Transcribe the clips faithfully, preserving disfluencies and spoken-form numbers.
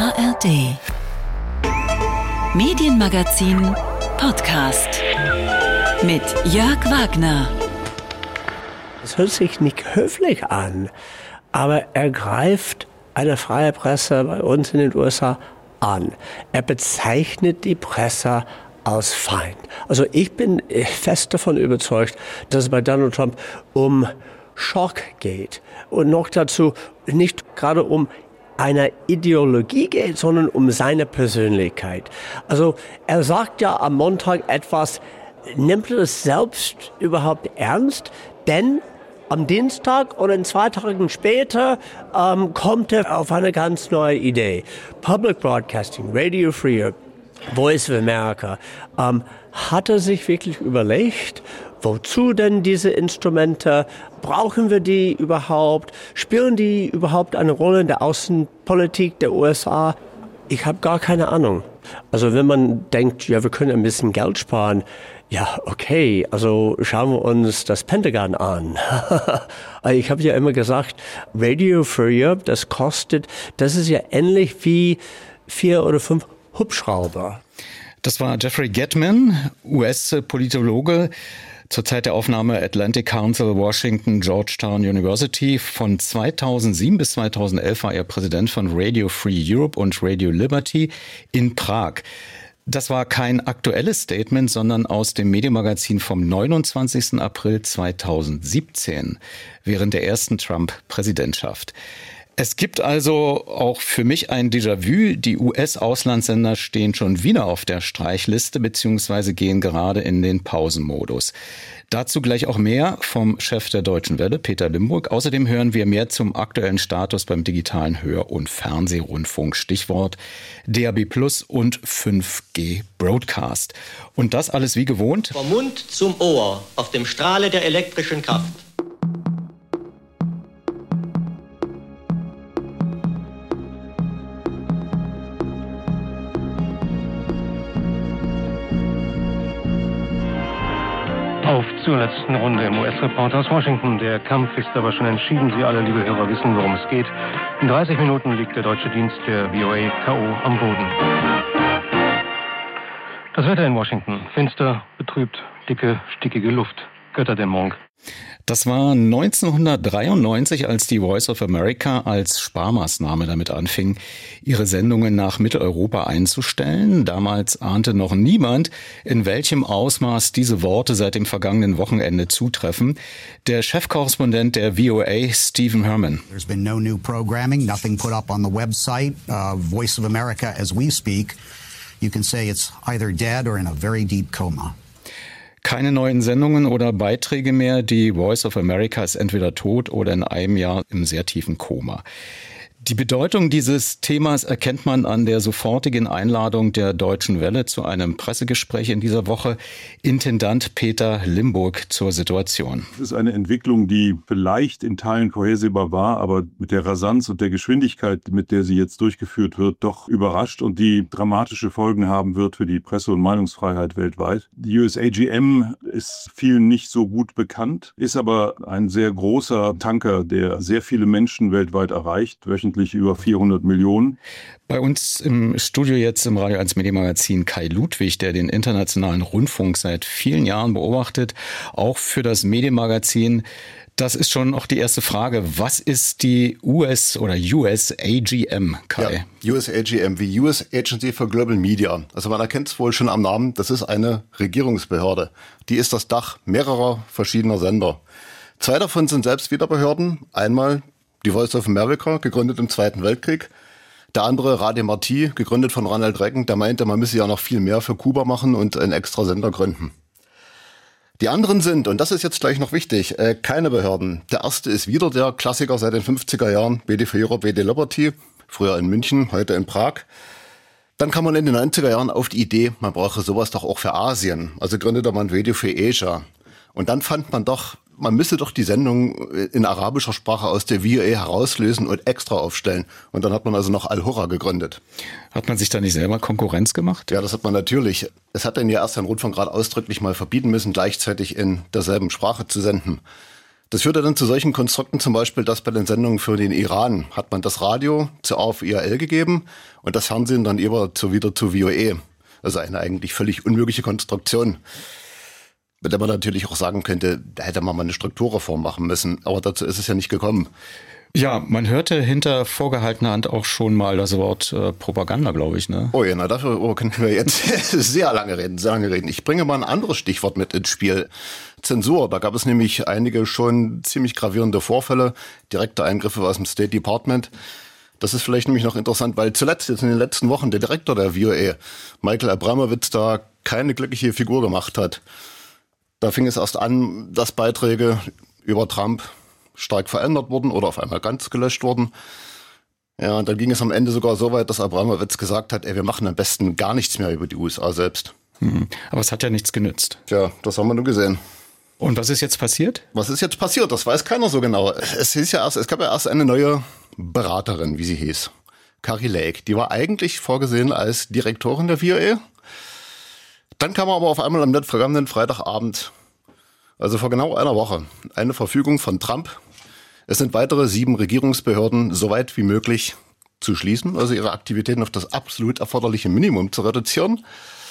A R D Medienmagazin Podcast mit Jörg Wagner. Es hört sich nicht höflich an, aber er greift eine freie Presse bei uns in den U S A an. Er bezeichnet die Presse als Feind. Also ich bin fest davon überzeugt, dass es bei Donald Trump um Schock geht und noch dazu nicht gerade um eine Ideologie geht, sondern um seine Persönlichkeit. Also er sagt ja am Montag etwas, nimmt er es selbst überhaupt ernst? Denn am Dienstag oder in zwei Tagen später ähm, kommt er auf eine ganz neue Idee. Public Broadcasting, Radio Free, Voice of America. Ähm, hat er sich wirklich überlegt, wozu denn diese Instrumente? Brauchen wir die überhaupt? Spielen die überhaupt eine Rolle in der Außenpolitik der U S A? Ich habe gar keine Ahnung. Also wenn man denkt, ja, wir können ein bisschen Geld sparen, ja, okay, also schauen wir uns das Pentagon an. Ich habe ja immer gesagt, Radio Free, das kostet, das ist ja ähnlich wie vier oder fünf Hubschrauber. Das war Jeffrey Gettman, U S-Politologe, zur Zeit der Aufnahme Atlantic Council, Washington, Georgetown University. Von zweitausendsieben bis zweitausendelf war er Präsident von Radio Free Europe und Radio Liberty in Prag. Das war kein aktuelles Statement, sondern aus dem Medienmagazin vom neunundzwanzigsten April zweitausendsiebzehn, während der ersten Trump-Präsidentschaft. Es gibt also auch für mich ein Déjà-vu. Die U S-Auslandssender stehen schon wieder auf der Streichliste bzw. gehen gerade in den Pausenmodus. Dazu gleich auch mehr vom Chef der Deutschen Welle, Peter Limburg. Außerdem hören wir mehr zum aktuellen Status beim digitalen Hör- und Fernsehrundfunk. Stichwort D A B Plus und fünf G Broadcast. Und das alles wie gewohnt. Vom Mund zum Ohr auf dem Strahle der elektrischen Kraft. Auf zur letzten Runde im U S-Report aus Washington. Der Kampf ist aber schon entschieden. Sie alle, liebe Hörer, wissen, worum es geht. In dreißig Minuten liegt der deutsche Dienst der V O A K O am Boden. Das Wetter in Washington. Finster, betrübt, dicke, stickige Luft. Götterdämmerung. Das war neunzehnhundertdreiundneunzig, als die Voice of America als Sparmaßnahme damit anfing, ihre Sendungen nach Mitteleuropa einzustellen. Damals ahnte noch niemand, in welchem Ausmaß diese Worte seit dem vergangenen Wochenende zutreffen. Der Chefkorrespondent der V O A, Stephen Herman. There's been no new programming, nothing put up on the website. Uh, Voice of America, as we speak, you can say it's either dead or in a very deep coma. Keine neuen Sendungen oder Beiträge mehr. Die Voice of America ist entweder tot oder in einem Jahr im sehr tiefen Koma. Die Bedeutung dieses Themas erkennt man an der sofortigen Einladung der Deutschen Welle zu einem Pressegespräch in dieser Woche. Intendant Peter Limburg zur Situation. Es ist eine Entwicklung, die vielleicht in Teilen vorhersehbar war, aber mit der Rasanz und der Geschwindigkeit, mit der sie jetzt durchgeführt wird, doch überrascht und die dramatische Folgen haben wird für die Presse- und Meinungsfreiheit weltweit. Die U S A G M ist vielen nicht so gut bekannt, ist aber ein sehr großer Tanker, der sehr viele Menschen weltweit erreicht, wöchentlich über vierhundert Millionen. Bei uns im Studio jetzt im Radio eins Medienmagazin Kai Ludwig, der den internationalen Rundfunk seit vielen Jahren beobachtet, auch für das Medienmagazin. Das ist schon auch die erste Frage. Was ist die U S oder U S A G M, Kai? Ja, U S A G M wie U S Agency for Global Media. Also man erkennt es wohl schon am Namen, das ist eine Regierungsbehörde. Die ist das Dach mehrerer verschiedener Sender. Zwei davon sind selbst wieder Behörden. Einmal die Voice of America, gegründet im Zweiten Weltkrieg. Der andere, Radio Marti, gegründet von Ronald Reagan, der meinte, man müsse ja noch viel mehr für Kuba machen und einen extra Sender gründen. Die anderen sind, und das ist jetzt gleich noch wichtig, äh, keine Behörden. Der erste ist wieder der Klassiker seit den fünfziger Jahren, B D für Europe, B D Liberty, früher in München, heute in Prag. Dann kam man in den neunziger Jahren auf die Idee, man brauche sowas doch auch für Asien. Also gründete man Radio für Asia. Und dann fand man doch, man müsste doch die Sendung in arabischer Sprache aus der V O A herauslösen und extra aufstellen. Und dann hat man also noch Al-Hurra gegründet. Hat man sich da nicht selber Konkurrenz gemacht? Ja, das hat man natürlich. Es hat dann ja erst ein Rundfunkrat ausdrücklich mal verbieten müssen, gleichzeitig in derselben Sprache zu senden. Das führte dann zu solchen Konstrukten zum Beispiel, dass bei den Sendungen für den Iran hat man das Radio zur A F I R L gegeben und das Fernsehen dann eher zu, wieder zu V O A. Also eine eigentlich völlig unmögliche Konstruktion, mit der man natürlich auch sagen könnte, da hätte man mal eine Strukturreform machen müssen. Aber dazu ist es ja nicht gekommen. Ja, man hörte hinter vorgehaltener Hand auch schon mal das Wort äh, Propaganda, glaube ich, ne? Oh ja, na dafür oh, könnten wir jetzt sehr lange reden, sehr lange reden. Ich bringe mal ein anderes Stichwort mit ins Spiel. Zensur. Da gab es nämlich einige schon ziemlich gravierende Vorfälle, direkte Eingriffe aus dem State Department. Das ist vielleicht nämlich noch interessant, weil zuletzt jetzt in den letzten Wochen der Direktor der V O A, Michael Abramowitz, da keine glückliche Figur gemacht hat. Da fing es erst an, dass Beiträge über Trump stark verändert wurden oder auf einmal ganz gelöscht wurden. Ja, und dann ging es am Ende sogar so weit, dass Abramowitz gesagt hat, ey, wir machen am besten gar nichts mehr über die U S A selbst. Hm. Aber es hat ja nichts genützt. Tja, das haben wir nur gesehen. Und was ist jetzt passiert? Was ist jetzt passiert? Das weiß keiner so genau. Es hieß ja erst, es gab ja erst eine neue Beraterin, wie sie hieß. Kari Lake. Die war eigentlich vorgesehen als Direktorin der V O A. Dann kam aber auf einmal am vergangenen Freitagabend, also vor genau einer Woche, eine Verfügung von Trump. Es sind weitere sieben Regierungsbehörden so weit wie möglich zu schließen, also ihre Aktivitäten auf das absolut erforderliche Minimum zu reduzieren.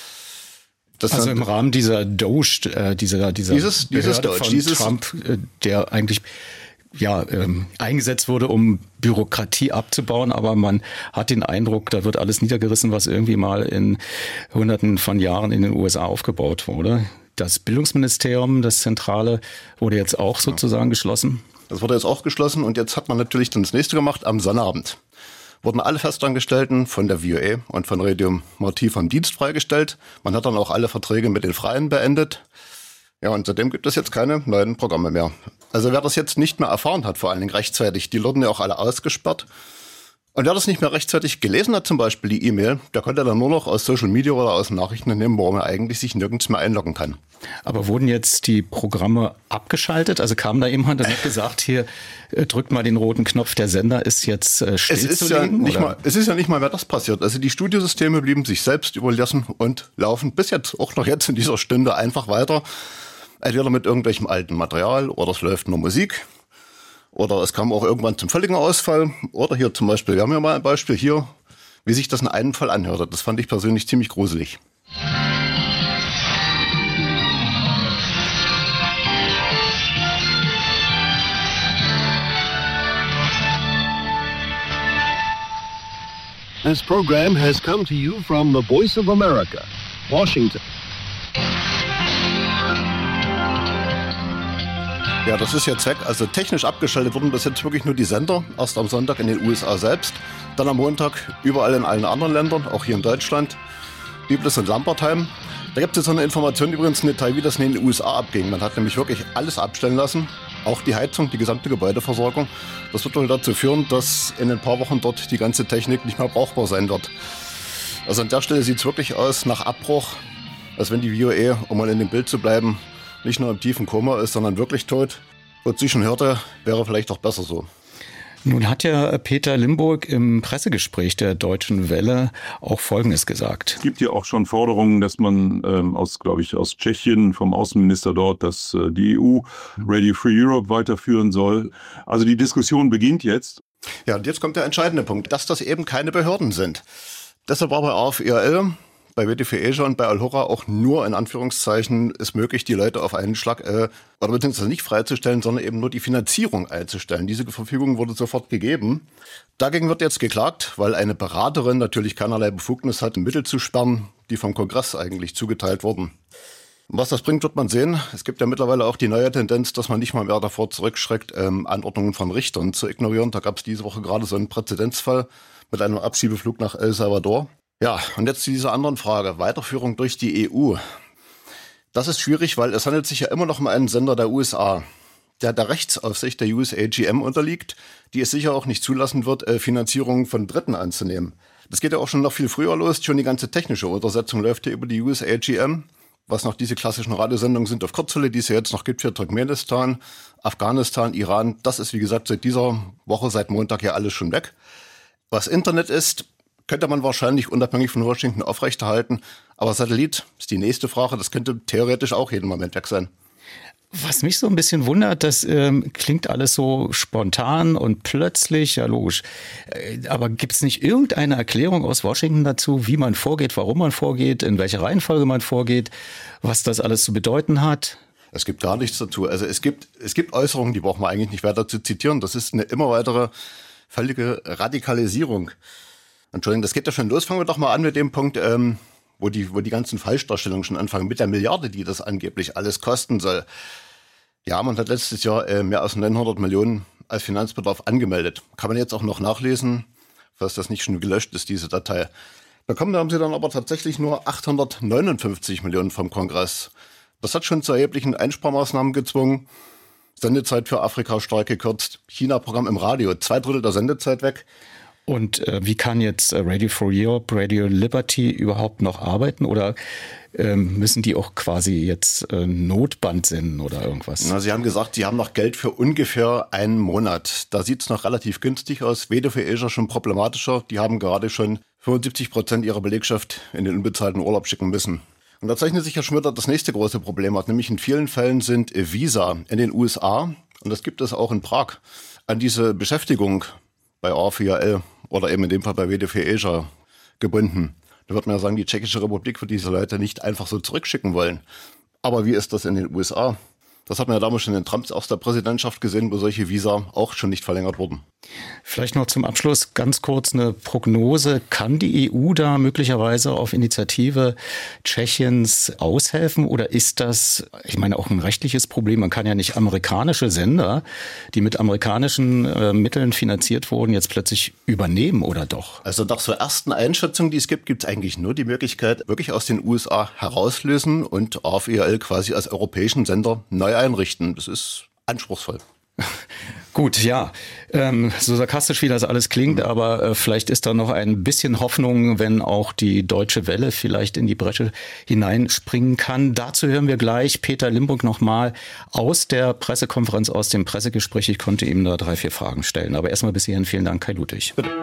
Das also im Rahmen dieser Doge, äh, dieser, dieser dieses, dieses Doge, von dieses Trump, äh, der eigentlich ja ähm, eingesetzt wurde, um Bürokratie abzubauen, aber man hat den Eindruck, da wird alles niedergerissen, was irgendwie mal in Hunderten von Jahren in den U S A aufgebaut wurde. Das Bildungsministerium, das Zentrale, wurde jetzt auch sozusagen geschlossen. Das wurde jetzt auch geschlossen und jetzt hat man natürlich dann das nächste gemacht. Am Sonnabend wurden alle Festangestellten von der V O A und von Radio Marti vom Dienst freigestellt. Man hat dann auch alle Verträge mit den Freien beendet. Ja, und seitdem gibt es jetzt keine neuen Programme mehr. Also wer das jetzt nicht mehr erfahren hat, vor allen Dingen rechtzeitig, die wurden ja auch alle ausgesperrt. Und wer das nicht mehr rechtzeitig gelesen hat, zum Beispiel die E-Mail, der konnte dann nur noch aus Social Media oder aus Nachrichten nehmen, warum er eigentlich sich nirgends mehr einloggen kann. Aber wurden jetzt die Programme abgeschaltet? Also kam da jemand und hat gesagt, hier drückt mal den roten Knopf, der Sender ist jetzt äh, stillzulegen? Es ist ja nicht mal, es ist ja nicht mal mehr das passiert. Also die Studiosysteme blieben sich selbst überlassen und laufen bis jetzt, auch noch jetzt in dieser Stunde, einfach weiter. Entweder mit irgendwelchem alten Material oder es läuft nur Musik. Oder es kam auch irgendwann zum völligen Ausfall. Oder hier zum Beispiel, wir haben ja mal ein Beispiel hier, wie sich das in einem Fall anhörte. Das fand ich persönlich ziemlich gruselig. This program has come to you from the Voice of America, Washington. Ja, das ist jetzt weg. Also technisch abgeschaltet wurden bis jetzt wirklich nur die Sender. Erst am Sonntag in den U S A selbst, dann am Montag überall in allen anderen Ländern, auch hier in Deutschland, Biblis und Lambertheim. Da gibt es jetzt so eine Information übrigens im Detail, wie das in den U S A abging. Man hat nämlich wirklich alles abstellen lassen, auch die Heizung, die gesamte Gebäudeversorgung. Das wird wohl dazu führen, dass in ein paar Wochen dort die ganze Technik nicht mehr brauchbar sein wird. Also an der Stelle sieht es wirklich aus nach Abbruch, als wenn die V O A, um mal in dem Bild zu bleiben, nicht nur im tiefen Koma ist, sondern wirklich tot. Und sie schon hörte, wäre vielleicht auch besser so. Nun hat ja Peter Limburg im Pressegespräch der Deutschen Welle auch Folgendes gesagt. Es gibt ja auch schon Forderungen, dass man ähm, aus, glaube ich, aus Tschechien, vom Außenminister dort, dass äh, die E U Radio Free Europe weiterführen soll. Also die Diskussion beginnt jetzt. Ja, und jetzt kommt der entscheidende Punkt, dass das eben keine Behörden sind. Deshalb war bei A F I R L, bei W T F Asia und bei Al-Hurra auch nur in Anführungszeichen ist möglich, die Leute auf einen Schlag, äh, oder beziehungsweise nicht freizustellen, sondern eben nur die Finanzierung einzustellen. Diese Verfügung wurde sofort gegeben. Dagegen wird jetzt geklagt, weil eine Beraterin natürlich keinerlei Befugnis hat, Mittel zu sperren, die vom Kongress eigentlich zugeteilt wurden. Was das bringt, wird man sehen. Es gibt ja mittlerweile auch die neue Tendenz, dass man nicht mal mehr davor zurückschreckt, ähm, Anordnungen von Richtern zu ignorieren. Da gab es diese Woche gerade so einen Präzedenzfall mit einem Abschiebeflug nach El Salvador. Ja, und jetzt zu dieser anderen Frage. Weiterführung durch die E U. Das ist schwierig, weil es handelt sich ja immer noch um einen Sender der U S A, der der Rechtsaufsicht der U S A G M unterliegt, die es sicher auch nicht zulassen wird, Finanzierung von Dritten anzunehmen. Das geht ja auch schon noch viel früher los. Schon die ganze technische Untersetzung läuft ja über die U S A G M, was noch diese klassischen Radiosendungen sind auf Kurzwelle, die es ja jetzt noch gibt für Turkmenistan, Afghanistan, Iran. Das ist, wie gesagt, seit dieser Woche, seit Montag ja alles schon weg. Was Internet ist, könnte man wahrscheinlich unabhängig von Washington aufrechterhalten. Aber Satellit ist die nächste Frage. Das könnte theoretisch auch jeden Moment weg sein. Was mich so ein bisschen wundert, das ähm, klingt alles so spontan und plötzlich, ja logisch. Äh, aber gibt es nicht irgendeine Erklärung aus Washington dazu, wie man vorgeht, warum man vorgeht, in welcher Reihenfolge man vorgeht, was das alles zu bedeuten hat? Es gibt gar nichts dazu. Also es gibt, es gibt Äußerungen, die brauchen wir eigentlich nicht weiter zu zitieren. Das ist eine immer weitere völlige Radikalisierung. Entschuldigung, das geht ja schon los. Fangen wir doch mal an mit dem Punkt, ähm, wo die, wo die ganzen Falschdarstellungen schon anfangen, mit der Milliarde, die das angeblich alles kosten soll. Ja, man hat letztes Jahr äh, mehr als neunhundert Millionen als Finanzbedarf angemeldet. Kann man jetzt auch noch nachlesen, falls das nicht schon gelöscht ist, diese Datei. Bekommen haben sie dann aber tatsächlich nur achthundertneunundfünfzig Millionen vom Kongress. Das hat schon zu erheblichen Einsparmaßnahmen gezwungen. Sendezeit für Afrika stark gekürzt. China-Programm im Radio, zwei Drittel der Sendezeit weg. Und äh, wie kann jetzt äh, Radio Free Europe, Radio Liberty überhaupt noch arbeiten? Oder ähm, müssen die auch quasi jetzt äh, Notband senden oder irgendwas? Na, sie haben gesagt, sie haben noch Geld für ungefähr einen Monat. Da sieht es noch relativ günstig aus. W D F für Asia schon problematischer. Die haben gerade schon fünfundsiebzig Prozent ihrer Belegschaft in den unbezahlten Urlaub schicken müssen. Und da zeichnet sich ja schon wieder das nächste große Problem aus. Nämlich in vielen Fällen sind Visa in den U S A, und das gibt es auch in Prag, an diese Beschäftigung bei R vier L oder eben in dem Fall bei W D F Asia gebunden. Da wird man ja sagen, die Tschechische Republik wird diese Leute nicht einfach so zurückschicken wollen. Aber wie ist das in den U S A? Das hat man ja damals schon in Trumps erster Präsidentschaft gesehen, wo solche Visa auch schon nicht verlängert wurden. Vielleicht noch zum Abschluss ganz kurz eine Prognose. Kann die E U da möglicherweise auf Initiative Tschechiens aushelfen oder ist das, ich meine, auch ein rechtliches Problem? Man kann ja nicht amerikanische Sender, die mit amerikanischen äh, Mitteln finanziert wurden, jetzt plötzlich übernehmen, oder doch? Also nach so ersten Einschätzungen, die es gibt, gibt es eigentlich nur die Möglichkeit, wirklich aus den U S A herauslösen und R V L quasi als europäischen Sender neu einrichten. Das ist anspruchsvoll. Gut, ja, ähm, so sarkastisch wie das alles klingt, mhm. aber äh, vielleicht ist da noch ein bisschen Hoffnung, wenn auch die Deutsche Welle vielleicht in die Bresche hineinspringen kann. Dazu hören wir gleich Peter Limburg nochmal aus der Pressekonferenz, aus dem Pressegespräch. Ich konnte ihm da drei, vier Fragen stellen. Aber erstmal bis hierhin vielen Dank, Kai Ludwig. Bitte.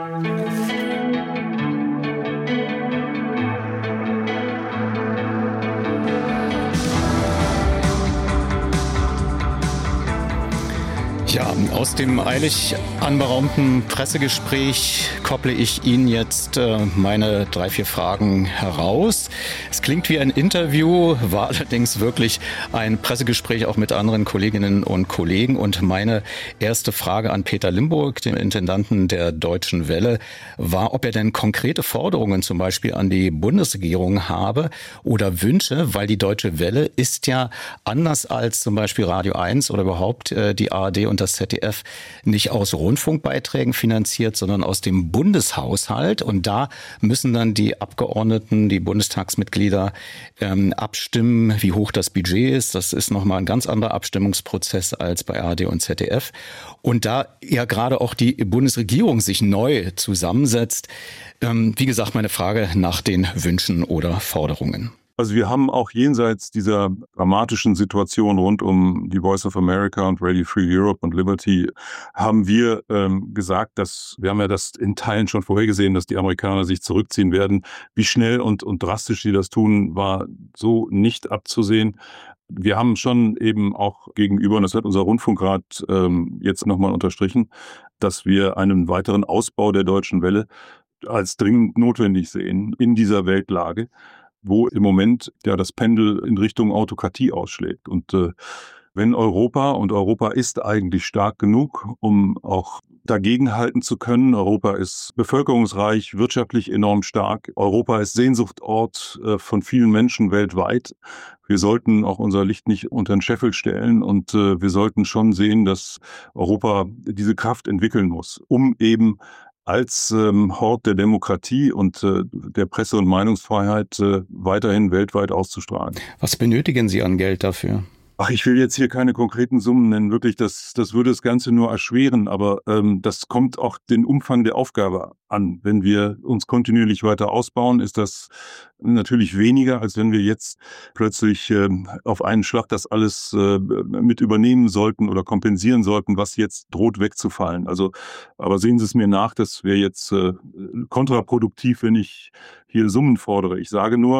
Ja, aus dem eilig anberaumten Pressegespräch kopple ich Ihnen jetzt äh, meine drei, vier Fragen heraus. Es klingt wie ein Interview, war allerdings wirklich ein Pressegespräch auch mit anderen Kolleginnen und Kollegen. Und meine erste Frage an Peter Limburg, den Intendanten der Deutschen Welle, war, ob er denn konkrete Forderungen zum Beispiel an die Bundesregierung habe oder Wünsche, weil die Deutsche Welle ist ja anders als zum Beispiel Radio eins oder überhaupt äh, die A R D und das Z D F nicht aus Rundfunkbeiträgen finanziert, sondern aus dem Bundeshaushalt. Und da müssen dann die Abgeordneten, die Bundestagsmitglieder ähm, abstimmen, wie hoch das Budget ist. Das ist nochmal ein ganz anderer Abstimmungsprozess als bei A R D und Z D F. Und da ja gerade auch die Bundesregierung sich neu zusammensetzt. Ähm, wie gesagt, meine Frage nach den Wünschen oder Forderungen. Also wir haben auch jenseits dieser dramatischen Situation rund um die Voice of America und Radio Free Europe und Liberty haben wir ähm, gesagt, dass wir haben ja das in Teilen schon vorhergesehen, dass die Amerikaner sich zurückziehen werden. Wie schnell und, und drastisch sie das tun, war so nicht abzusehen. Wir haben schon eben auch gegenüber, und das hat unser Rundfunkrat ähm, jetzt nochmal unterstrichen, dass wir einen weiteren Ausbau der Deutschen Welle als dringend notwendig sehen in dieser Weltlage, wo im Moment ja das Pendel in Richtung Autokratie ausschlägt. Und äh, wenn Europa, und Europa ist eigentlich stark genug, um auch dagegenhalten zu können, Europa ist bevölkerungsreich, wirtschaftlich enorm stark, Europa ist Sehnsuchtort äh, von vielen Menschen weltweit. Wir sollten auch unser Licht nicht unter den Scheffel stellen und äh, wir sollten schon sehen, dass Europa diese Kraft entwickeln muss, um eben als ähm, Hort der Demokratie und äh, der Presse- und Meinungsfreiheit äh, weiterhin weltweit auszustrahlen. Was benötigen Sie an Geld dafür? Ach, ich will jetzt hier keine konkreten Summen nennen, wirklich, das, das würde das Ganze nur erschweren, aber ähm, das kommt auch den Umfang der Aufgabe an. Wenn wir uns kontinuierlich weiter ausbauen, ist das natürlich weniger, als wenn wir jetzt plötzlich äh, auf einen Schlag das alles äh, mit übernehmen sollten oder kompensieren sollten, was jetzt droht wegzufallen. Also, aber sehen Sie es mir nach, das wäre jetzt äh, kontraproduktiv, wenn ich hier Summen fordere. Ich sage nur,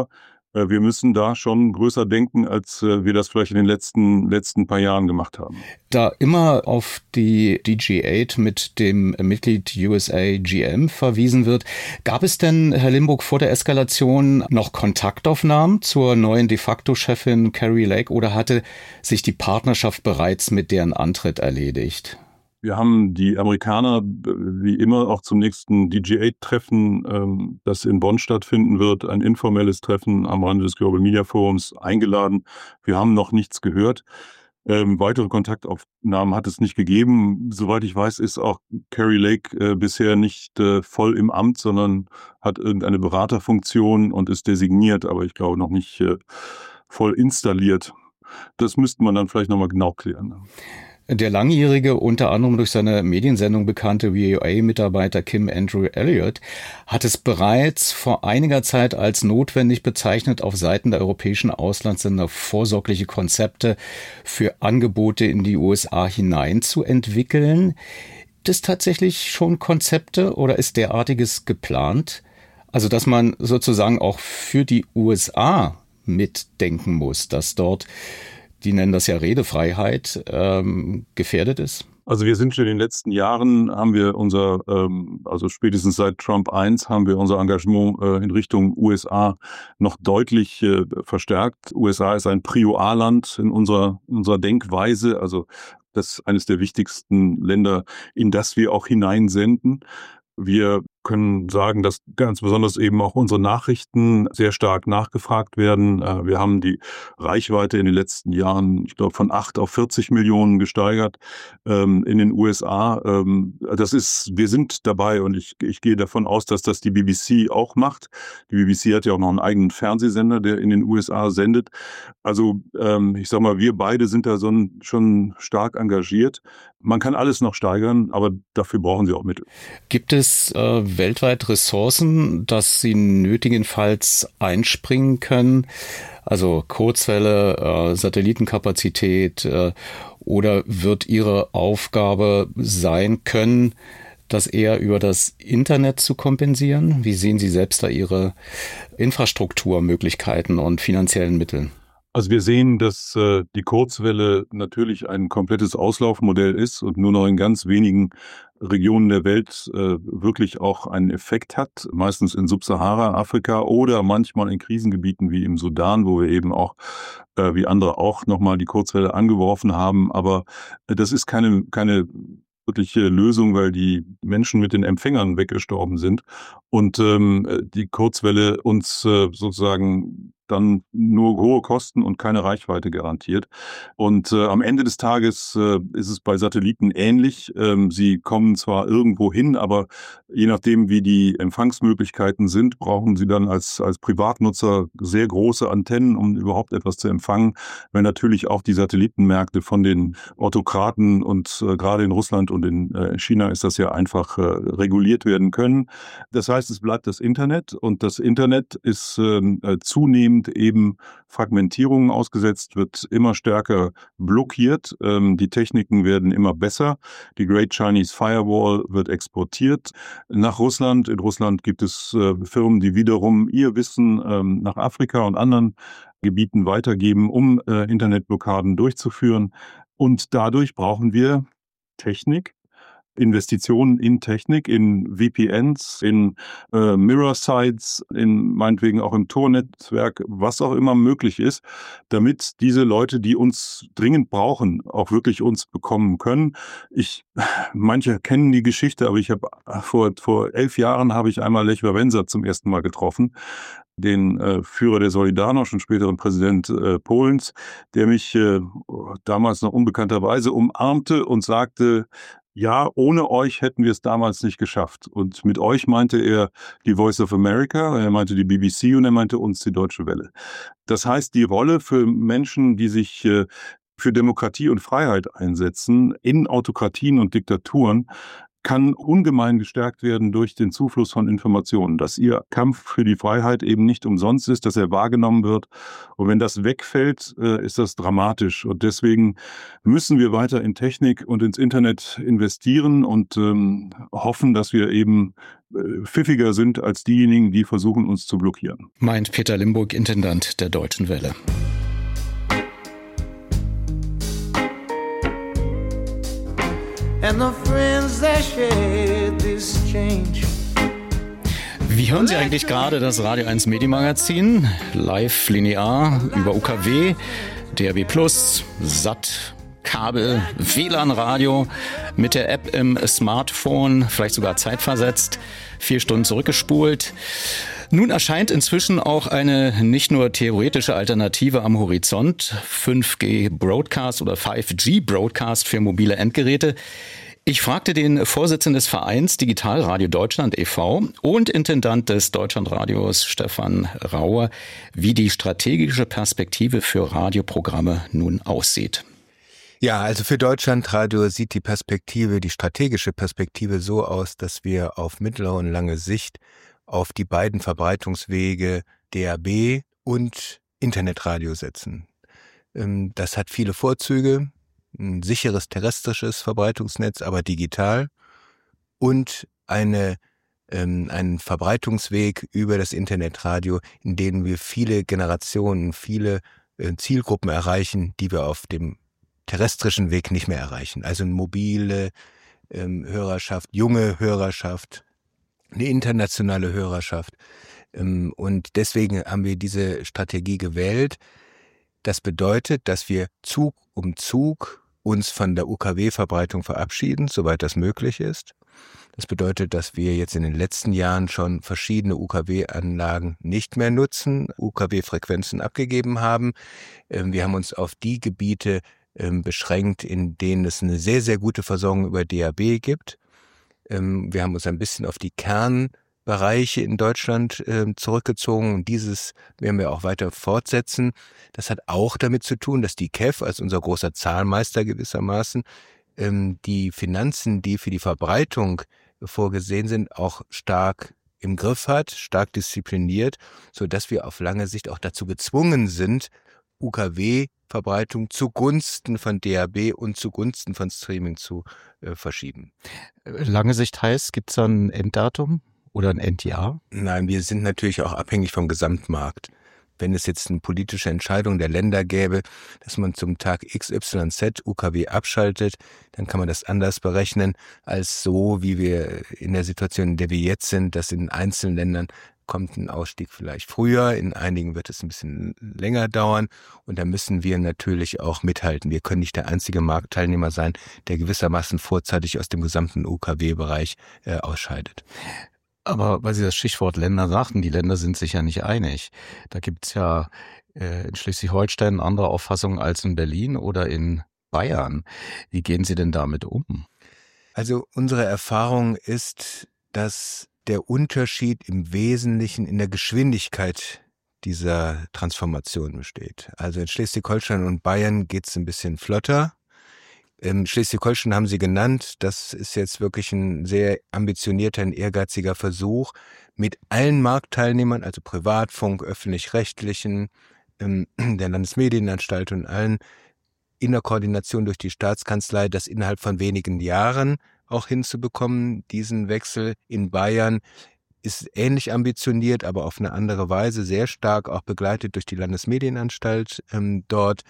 Wir müssen da schon größer denken, als wir das vielleicht in den letzten, letzten paar Jahren gemacht haben. Da immer auf die D G acht mit dem Mitglied U S A G M verwiesen wird, gab es denn, Herr Limburg, vor der Eskalation noch Kontaktaufnahmen zur neuen de facto Chefin Kari Lake oder hatte sich die Partnerschaft bereits mit deren Antritt erledigt? Wir haben die Amerikaner wie immer auch zum nächsten D G acht-Treffen, ähm, das in Bonn stattfinden wird, ein informelles Treffen am Rande des Global Media Forums eingeladen. Wir haben noch nichts gehört. Ähm, weitere Kontaktaufnahmen hat es nicht gegeben. Soweit ich weiß, ist auch Kari Lake äh, bisher nicht äh, voll im Amt, sondern hat irgendeine Beraterfunktion und ist designiert, aber ich glaube noch nicht äh, voll installiert. Das müsste man dann vielleicht nochmal genau klären. Der langjährige, unter anderem durch seine Mediensendung bekannte V O A-Mitarbeiter Kim Andrew Elliott hat es bereits vor einiger Zeit als notwendig bezeichnet, auf Seiten der europäischen Auslandssender vorsorgliche Konzepte für Angebote in die U S A hinein zu entwickeln. Gibt es tatsächlich schon Konzepte oder ist derartiges geplant? Also, dass man sozusagen auch für die U S A mitdenken muss, dass dort, die nennen das ja Redefreiheit, ähm, gefährdet ist? Also wir sind schon in den letzten Jahren, haben wir unser, ähm, also spätestens seit Trump eins, haben wir unser Engagement äh, in Richtung U S A noch deutlich äh, verstärkt. U S A ist ein Prio-A-Land in unserer, in unserer Denkweise, also das ist eines der wichtigsten Länder, in das wir auch hineinsenden. Wir können sagen, dass ganz besonders eben auch unsere Nachrichten sehr stark nachgefragt werden. Wir haben die Reichweite in den letzten Jahren, ich glaube, von acht auf vierzig Millionen gesteigert ähm, in den U S A. Ähm, das ist, wir sind dabei und ich, ich gehe davon aus, dass das die B B C auch macht. Die B B C hat ja auch noch einen eigenen Fernsehsender, der in den U S A sendet. Also ähm, ich sag mal, wir beide sind da so ein, schon stark engagiert. Man kann alles noch steigern, aber dafür brauchen sie auch Mittel. Gibt es äh, weltweit Ressourcen, dass Sie nötigenfalls einspringen können? Also Kurzwelle, äh, Satellitenkapazität äh, oder wird Ihre Aufgabe sein können, das eher über das Internet zu kompensieren? Wie sehen Sie selbst da Ihre Infrastrukturmöglichkeiten und finanziellen Mittel? Also wir sehen, dass äh, die Kurzwelle natürlich ein komplettes Auslaufmodell ist und nur noch in ganz wenigen Regionen der Welt äh, wirklich auch einen Effekt hat, meistens in Subsahara-Afrika oder manchmal in Krisengebieten wie im Sudan, wo wir eben auch, äh, wie andere auch, nochmal die Kurzwelle angeworfen haben. Aber äh, das ist keine, keine wirkliche Lösung, weil die Menschen mit den Empfängern weggestorben sind und ähm, die Kurzwelle uns äh, sozusagen dann nur hohe Kosten und keine Reichweite garantiert. Und äh, am Ende des Tages äh, ist es bei Satelliten ähnlich. Ähm, sie kommen zwar irgendwo hin, aber je nachdem, wie die Empfangsmöglichkeiten sind, brauchen sie dann als, als Privatnutzer sehr große Antennen, um überhaupt etwas zu empfangen, weil natürlich auch die Satellitenmärkte von den Autokraten und äh, gerade in Russland und in äh, China ist das ja einfach äh, reguliert werden können. Das heißt, es bleibt das Internet und das Internet ist äh, zunehmend eben Fragmentierungen ausgesetzt, wird immer stärker blockiert. Ähm, die Techniken werden immer besser. Die Great Chinese Firewall wird exportiert nach Russland. In Russland gibt es äh, Firmen, die wiederum ihr Wissen ähm, nach Afrika und anderen Gebieten weitergeben, um äh, Internetblockaden durchzuführen. Und dadurch brauchen wir Technik, Investitionen in Technik, in V P Ns, in äh, Mirror-Sites, in meinetwegen auch im Tor-Netzwerk, was auch immer möglich ist, damit diese Leute, die uns dringend brauchen, auch wirklich uns bekommen können. Ich, manche kennen die Geschichte, aber ich habe vor vor elf Jahren habe ich einmal Lech Wałęsa zum ersten Mal getroffen, den äh, Führer der Solidarność und späteren Präsident äh, Polens, der mich äh, damals noch unbekannterweise umarmte und sagte, ja, ohne euch hätten wir es damals nicht geschafft. Und mit euch meinte er die Voice of America, er meinte die B B C und er meinte uns die Deutsche Welle. Das heißt, die Rolle für Menschen, die sich äh, für Demokratie und Freiheit einsetzen, in Autokratien und Diktaturen, kann ungemein gestärkt werden durch den Zufluss von Informationen, dass Ihr Kampf für die Freiheit eben nicht umsonst ist, dass er wahrgenommen wird. Und wenn das wegfällt, ist das dramatisch. Und deswegen müssen wir weiter in Technik und ins Internet investieren und ähm, hoffen, dass wir eben äh, pfiffiger sind als diejenigen, die versuchen, uns zu blockieren. Meint Peter Limburg, Intendant der Deutschen Welle. Wie hören Sie eigentlich gerade das Radio eins Medienmagazin? Live, linear, über U K W, D A B plus, Sat, Kabel, W L A N-Radio, mit der App im Smartphone, vielleicht sogar zeitversetzt, vier Stunden zurückgespult. Nun erscheint inzwischen auch eine nicht nur theoretische Alternative am Horizont, fünf G Broadcast oder fünf G Broadcast für mobile Endgeräte. Ich fragte den Vorsitzenden des Vereins Digitalradio Deutschland e V und Intendant des Deutschlandradios Stefan Rauer, wie die strategische Perspektive für Radioprogramme nun aussieht. Ja, also für Deutschlandradio sieht die Perspektive, die strategische Perspektive so aus, dass wir auf mittlere und lange Sicht auf die beiden Verbreitungswege D A B und Internetradio setzen. Das hat viele Vorzüge. Ein sicheres terrestrisches Verbreitungsnetz, aber digital, und eine, ähm, einen Verbreitungsweg über das Internetradio, in dem wir viele Generationen, viele äh, Zielgruppen erreichen, die wir auf dem terrestrischen Weg nicht mehr erreichen. Also eine mobile ähm, Hörerschaft, junge Hörerschaft, eine internationale Hörerschaft. Ähm, und deswegen haben wir diese Strategie gewählt. Das bedeutet, dass wir Zug um Zug uns von der U K W-Verbreitung verabschieden, soweit das möglich ist. Das bedeutet, dass wir jetzt in den letzten Jahren schon verschiedene U K W-Anlagen nicht mehr nutzen, U K W-Frequenzen abgegeben haben. Wir haben uns auf die Gebiete beschränkt, in denen es eine sehr, sehr gute Versorgung über D A B gibt. Wir haben uns ein bisschen auf die Kernbereiche in Deutschland zurückgezogen und dieses werden wir auch weiter fortsetzen. Das hat auch damit zu tun, dass die K E F als unser großer Zahlmeister gewissermaßen die Finanzen, die für die Verbreitung vorgesehen sind, auch stark im Griff hat, stark diszipliniert, sodass wir auf lange Sicht auch dazu gezwungen sind, U K W-Verbreitung zugunsten von D A B und zugunsten von Streaming zu äh, verschieben. Lange Sicht heißt, gibt es da ein Enddatum oder ein Endjahr? Nein, wir sind natürlich auch abhängig vom Gesamtmarkt. Wenn es jetzt eine politische Entscheidung der Länder gäbe, dass man zum Tag X Y Z U K W abschaltet, dann kann man das anders berechnen, als so, wie wir in der Situation, in der wir jetzt sind, dass in einzelnen Ländern kommt ein Ausstieg vielleicht früher, in einigen wird es ein bisschen länger dauern und da müssen wir natürlich auch mithalten. Wir können nicht der einzige Marktteilnehmer sein, der gewissermaßen vorzeitig aus dem gesamten U K W-Bereich äh, ausscheidet. Aber weil Sie das Stichwort Länder sagten, die Länder sind sich ja nicht einig. Da gibt's ja äh, in Schleswig-Holstein eine andere Auffassung als in Berlin oder in Bayern. Wie gehen Sie denn damit um? Also unsere Erfahrung ist, dass der Unterschied im Wesentlichen in der Geschwindigkeit dieser Transformation besteht. Also in Schleswig-Holstein und Bayern geht's ein bisschen flotter. In Schleswig-Holstein haben Sie genannt, das ist jetzt wirklich ein sehr ambitionierter, ein ehrgeiziger Versuch, mit allen Marktteilnehmern, also Privatfunk, Öffentlich-Rechtlichen, der Landesmedienanstalt und allen, in der Koordination durch die Staatskanzlei, das innerhalb von wenigen Jahren auch hinzubekommen. Diesen Wechsel in Bayern ist ähnlich ambitioniert, aber auf eine andere Weise, sehr stark auch begleitet durch die Landesmedienanstalt ähm, dort.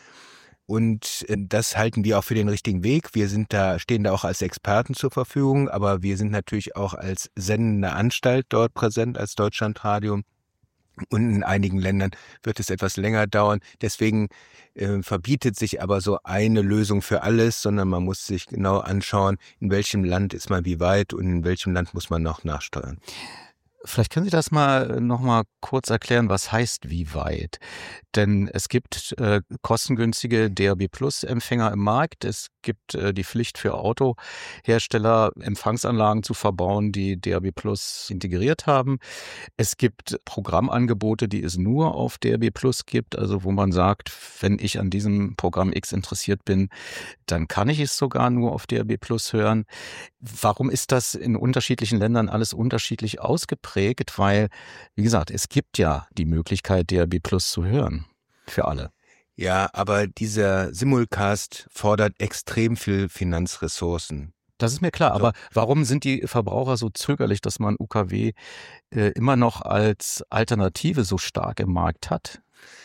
Und das halten wir auch für den richtigen Weg. Wir sind da, stehen da auch als Experten zur Verfügung, aber wir sind natürlich auch als sendende Anstalt dort präsent, als Deutschlandradio. Und in einigen Ländern wird es etwas länger dauern. Deswegen äh, verbietet sich aber so eine Lösung für alles, sondern man muss sich genau anschauen, in welchem Land ist man wie weit und in welchem Land muss man noch nachsteuern. Vielleicht können Sie das mal noch mal kurz erklären, was heißt wie weit? Denn es gibt äh, kostengünstige D A B Plus Empfänger im Markt. Es gibt äh, die Pflicht für Autohersteller, Empfangsanlagen zu verbauen, die D A B Plus integriert haben. Es gibt Programmangebote, die es nur auf D A B Plus gibt, also wo man sagt, wenn ich an diesem Programm X interessiert bin, dann kann ich es sogar nur auf D A B Plus hören. Warum ist das in unterschiedlichen Ländern alles unterschiedlich ausgeprägt? Weil, wie gesagt, es gibt ja die Möglichkeit, D A B Plus zu hören. Für alle. Ja, aber dieser Simulcast fordert extrem viel Finanzressourcen. Das ist mir klar, aber warum sind die Verbraucher so zögerlich, dass man U K W äh, immer noch als Alternative so stark im Markt hat?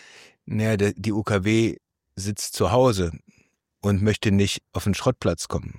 Naja, der, die U K W sitzt zu Hause und möchte nicht auf den Schrottplatz kommen.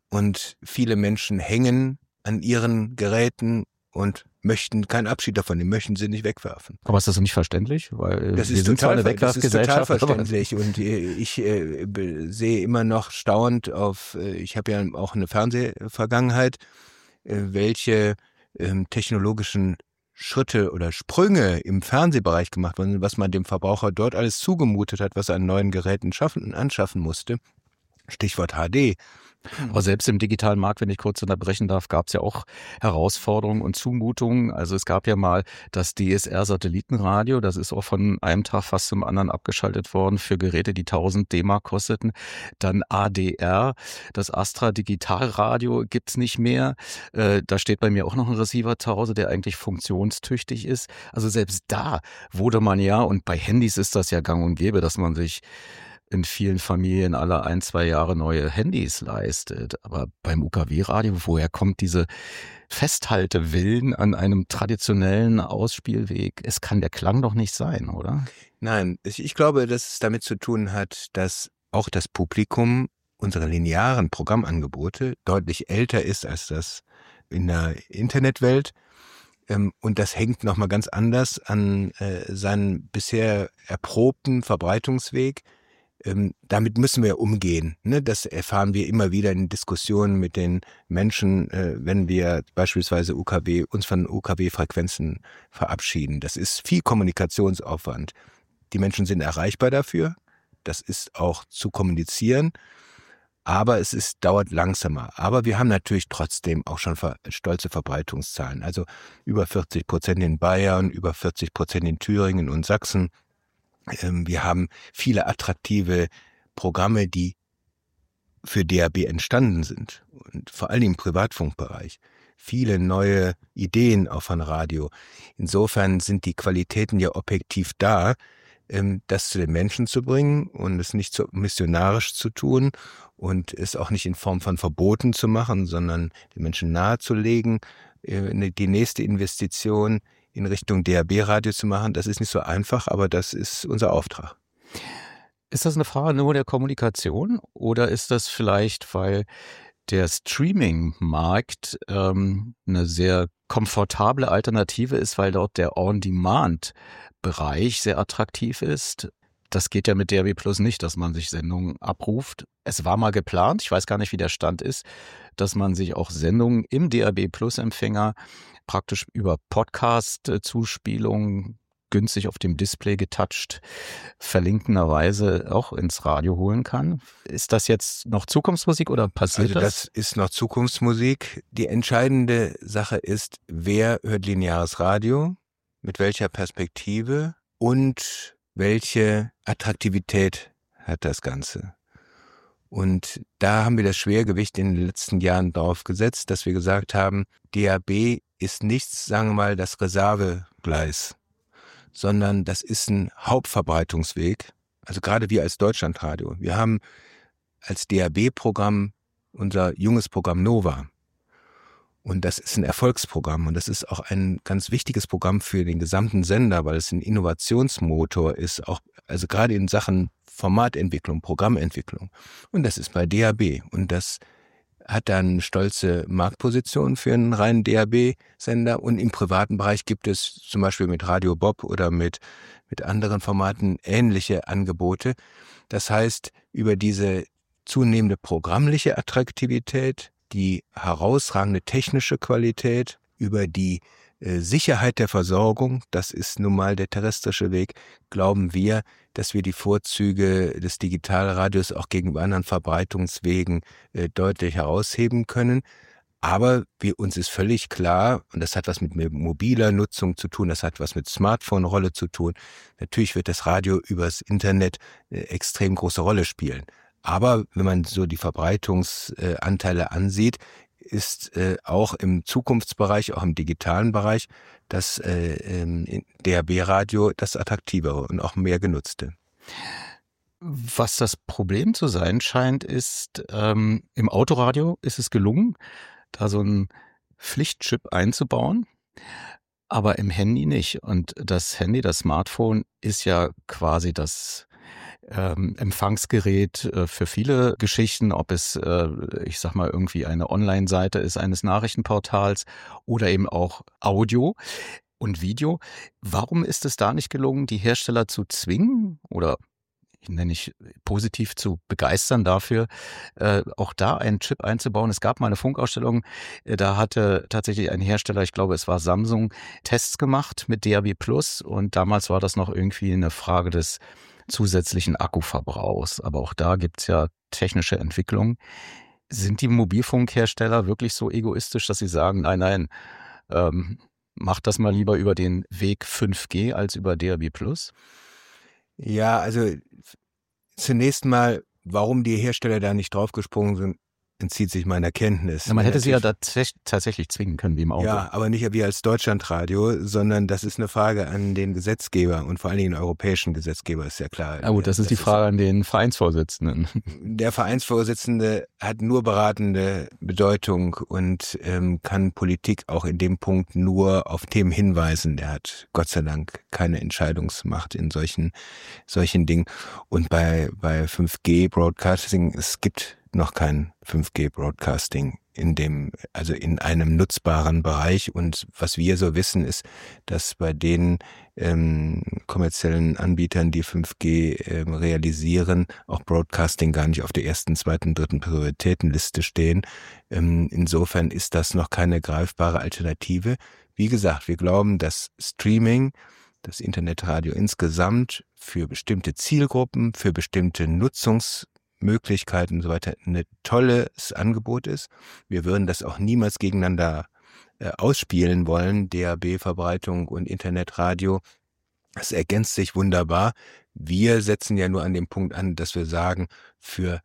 Und viele Menschen hängen an ihren Geräten und möchten keinen Abschied davon, die möchten sie nicht wegwerfen. Aber ist das nicht verständlich? Weil das wir ist sind zwar total, eine Wegwerfgesellschaft. Das ist total verständlich und ich äh, sehe immer noch staunend auf, äh, ich habe ja auch eine Fernsehvergangenheit, äh, welche äh, technologischen Schritte oder Sprünge im Fernsehbereich gemacht wurden, was man dem Verbraucher dort alles zugemutet hat, was er an neuen Geräten schaffen, anschaffen musste. Stichwort H D. Aber selbst im digitalen Markt, wenn ich kurz unterbrechen darf, gab es ja auch Herausforderungen und Zumutungen. Also es gab ja mal das D S R-Satellitenradio, das ist auch von einem Tag fast zum anderen abgeschaltet worden für Geräte, die tausend D-Mark kosteten. Dann A D R, das Astra Digitalradio gibt's nicht mehr. Äh, da steht bei mir auch noch ein Receiver zu Hause, der eigentlich funktionstüchtig ist. Also selbst da wurde man ja, und bei Handys ist das ja gang und gäbe, dass man sich in vielen Familien alle ein, zwei Jahre neue Handys leistet. Aber beim U K W-Radio, woher kommt diese Festhaltewillen an einem traditionellen Ausspielweg? Es kann der Klang doch nicht sein, oder? Nein, ich glaube, dass es damit zu tun hat, dass auch das Publikum unserer linearen Programmangebote deutlich älter ist als das in der Internetwelt. Und das hängt nochmal ganz anders an seinen bisher erprobten Verbreitungsweg. Ähm, damit müssen wir umgehen. Ne? Das erfahren wir immer wieder in Diskussionen mit den Menschen, äh, wenn wir beispielsweise U K W, uns von U K W-Frequenzen verabschieden. Das ist viel Kommunikationsaufwand. Die Menschen sind erreichbar dafür. Das ist auch zu kommunizieren. Aber es ist, dauert langsamer. Aber wir haben natürlich trotzdem auch schon ver, stolze Verbreitungszahlen. Also über vierzig Prozent in Bayern, über vierzig Prozent in Thüringen und Sachsen. Wir haben viele attraktive Programme, die für D A B entstanden sind und vor allem im Privatfunkbereich. Viele neue Ideen auch von Radio. Insofern sind die Qualitäten ja objektiv da, das zu den Menschen zu bringen und es nicht so missionarisch zu tun und es auch nicht in Form von Verboten zu machen, sondern den Menschen nahezulegen, die nächste Investition in Richtung D A B-Radio zu machen. Das ist nicht so einfach, aber das ist unser Auftrag. Ist das eine Frage nur der Kommunikation oder ist das vielleicht, weil der Streaming-Markt ähm, eine sehr komfortable Alternative ist, weil dort der On-Demand-Bereich sehr attraktiv ist? Das geht ja mit D A B Plus nicht, dass man sich Sendungen abruft. Es war mal geplant, ich weiß gar nicht, wie der Stand ist, dass man sich auch Sendungen im D A B Plus-Empfänger praktisch über Podcast-Zuspielung günstig auf dem Display getoucht, verlinkenderweise auch ins Radio holen kann. Ist das jetzt noch Zukunftsmusik oder passiert also das? Das ist noch Zukunftsmusik. Die entscheidende Sache ist, wer hört lineares Radio, mit welcher Perspektive und welche Attraktivität hat das Ganze. Und da haben wir das Schwergewicht in den letzten Jahren darauf gesetzt, dass wir gesagt haben, D A B ist nichts, sagen wir mal, das Reservegleis, sondern das ist ein Hauptverbreitungsweg. Also gerade wir als Deutschlandradio, wir haben als D A B-Programm unser junges Programm Nova. Und das ist ein Erfolgsprogramm und das ist auch ein ganz wichtiges Programm für den gesamten Sender, weil es ein Innovationsmotor ist, auch also gerade in Sachen Formatentwicklung, Programmentwicklung. Und das ist bei D A B und das hat dann eine stolze Marktposition für einen reinen D A B-Sender und im privaten Bereich gibt es zum Beispiel mit Radio Bob oder mit, mit anderen Formaten ähnliche Angebote. Das heißt, über diese zunehmende programmliche Attraktivität, die herausragende technische Qualität, über die äh, Sicherheit der Versorgung, das ist nun mal der terrestrische Weg, glauben wir, dass wir die Vorzüge des Digitalradios auch gegenüber anderen Verbreitungswegen äh, deutlich herausheben können. Aber wir, uns ist völlig klar, und das hat was mit mobiler Nutzung zu tun, das hat was mit Smartphone-Rolle zu tun. Natürlich wird das Radio übers Internet äh, extrem große Rolle spielen. Aber wenn man so die Verbreitungsanteile äh, ansieht, ist äh, auch im Zukunftsbereich, auch im digitalen Bereich, das äh, äh, D A B-Radio das attraktivere und auch mehr genutzte. Was das Problem zu sein scheint, ist, ähm, im Autoradio ist es gelungen, da so einen Pflichtchip einzubauen, aber im Handy nicht. Und das Handy, das Smartphone, ist ja quasi das ähm, Empfangsgerät äh, für viele Geschichten, ob es, äh, ich sag mal, irgendwie eine Online-Seite ist eines Nachrichtenportals oder eben auch Audio und Video. Warum ist es da nicht gelungen, die Hersteller zu zwingen oder nenne ich positiv zu begeistern dafür, äh, auch da einen Chip einzubauen? Es gab mal eine Funkausstellung, äh, da hatte tatsächlich ein Hersteller, ich glaube es war Samsung, Tests gemacht mit D A B Plus und damals war das noch irgendwie eine Frage des zusätzlichen Akkuverbrauchs. Aber auch da gibt's ja technische Entwicklungen. Sind die Mobilfunkhersteller wirklich so egoistisch, dass sie sagen, nein, nein, ähm, macht das mal lieber über den Weg fünf G als über D A B Plus? Ja, also zunächst mal, warum die Hersteller da nicht draufgesprungen sind, entzieht sich meiner Kenntnis. Ja, man hätte sie ja tats- tatsächlich zwingen können, wie im Auto. Ja, aber nicht wie als Deutschlandradio, sondern das ist eine Frage an den Gesetzgeber und vor allen Dingen den europäischen Gesetzgeber, ist ja klar. Ja gut, das ist das die Frage ist, an den Vereinsvorsitzenden. Der Vereinsvorsitzende hat nur beratende Bedeutung und ähm, kann Politik auch in dem Punkt nur auf Themen hinweisen. Der hat Gott sei Dank keine Entscheidungsmacht in solchen solchen Dingen. Und bei bei fünf G Broadcasting, es gibt noch kein fünf G Broadcasting in dem, also in einem nutzbaren Bereich. Und was wir so wissen, ist, dass bei den ähm, kommerziellen Anbietern, die fünf G ähm, realisieren, auch Broadcasting gar nicht auf der ersten, zweiten, dritten Prioritätenliste stehen. Ähm, insofern ist das noch keine greifbare Alternative. Wie gesagt, wir glauben, dass Streaming, das Internetradio insgesamt für bestimmte Zielgruppen, für bestimmte Nutzungs Möglichkeiten und so weiter ein tolles Angebot ist. Wir würden das auch niemals gegeneinander äh, ausspielen wollen, D A B-Verbreitung und Internetradio. Das ergänzt sich wunderbar. Wir setzen ja nur an dem Punkt an, dass wir sagen, für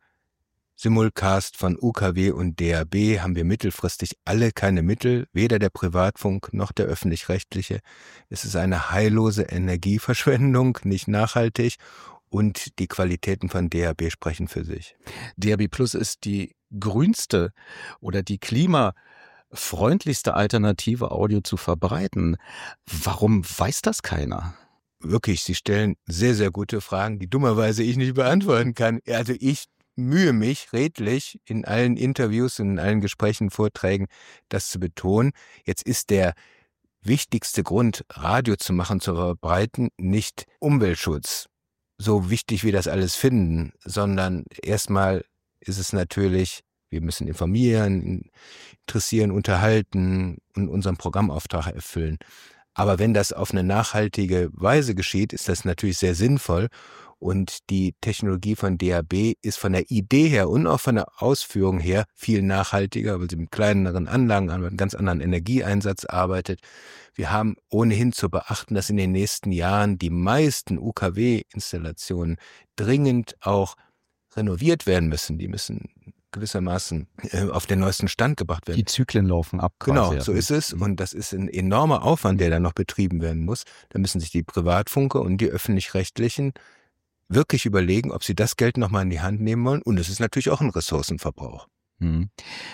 Simulcast von U K W und D A B haben wir mittelfristig alle keine Mittel, weder der Privatfunk noch der öffentlich-rechtliche. Es ist eine heillose Energieverschwendung, nicht nachhaltig. Und die Qualitäten von D A B sprechen für sich. D A B Plus ist die grünste oder die klimafreundlichste Alternative, Audio zu verbreiten. Warum weiß das keiner? Wirklich, Sie stellen sehr, sehr gute Fragen, die dummerweise ich nicht beantworten kann. Also ich mühe mich redlich in allen Interviews und in allen Gesprächen, Vorträgen, das zu betonen. Jetzt ist der wichtigste Grund, Radio zu machen, zu verbreiten, nicht Umweltschutz. So wichtig wir das alles finden, sondern erstmal ist es natürlich, wir müssen informieren, interessieren, unterhalten und unseren Programmauftrag erfüllen. Aber wenn das auf eine nachhaltige Weise geschieht, ist das natürlich sehr sinnvoll. Und die Technologie von D A B ist von der Idee her und auch von der Ausführung her viel nachhaltiger, weil sie mit kleineren Anlagen, mit einem ganz anderen Energieeinsatz arbeitet. Wir haben ohnehin zu beachten, dass in den nächsten Jahren die meisten U K W-Installationen dringend auch renoviert werden müssen. Die müssen gewissermaßen äh, auf den neuesten Stand gebracht werden. Die Zyklen laufen ab. Genau, quasi. so ist es. Und das ist ein enormer Aufwand, der da noch betrieben werden muss. Da müssen sich die Privatfunker und die Öffentlich-Rechtlichen wirklich überlegen, ob sie das Geld nochmal in die Hand nehmen wollen. Und es ist natürlich auch ein Ressourcenverbrauch. Hm.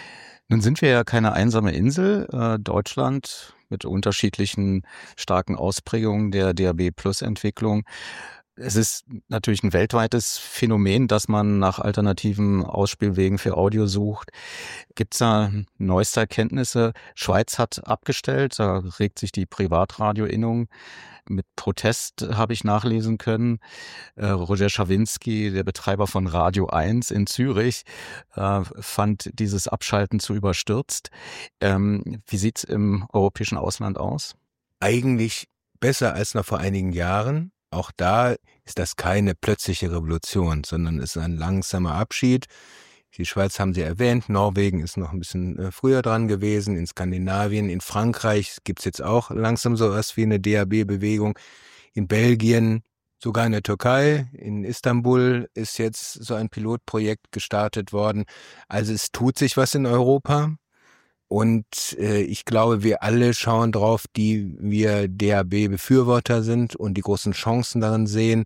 Nun sind wir ja keine einsame Insel. Äh, Deutschland mit unterschiedlichen starken Ausprägungen der D A B Plus Entwicklung Es ist natürlich ein weltweites Phänomen, dass man nach alternativen Ausspielwegen für Audio sucht. Gibt es da neueste Erkenntnisse? Schweiz hat abgestellt, da regt sich die Privatradioinnung. Mit Protest habe ich nachlesen können. Äh, Roger Schawinski, der Betreiber von Radio eins in Zürich, äh, fand dieses Abschalten zu überstürzt. Ähm, wie sieht's im europäischen Ausland aus? Eigentlich besser als noch vor einigen Jahren. Auch da ist das keine plötzliche Revolution, sondern es ist ein langsamer Abschied. Die Schweiz haben Sie erwähnt, Norwegen ist noch ein bisschen früher dran gewesen, in Skandinavien, in Frankreich gibt's jetzt auch langsam so was wie eine D A B-Bewegung, in Belgien, sogar in der Türkei, in Istanbul ist jetzt so ein Pilotprojekt gestartet worden. Also es tut sich was in Europa. Und äh, ich glaube, wir alle schauen drauf, die wir D A B-Befürworter sind und die großen Chancen darin sehen.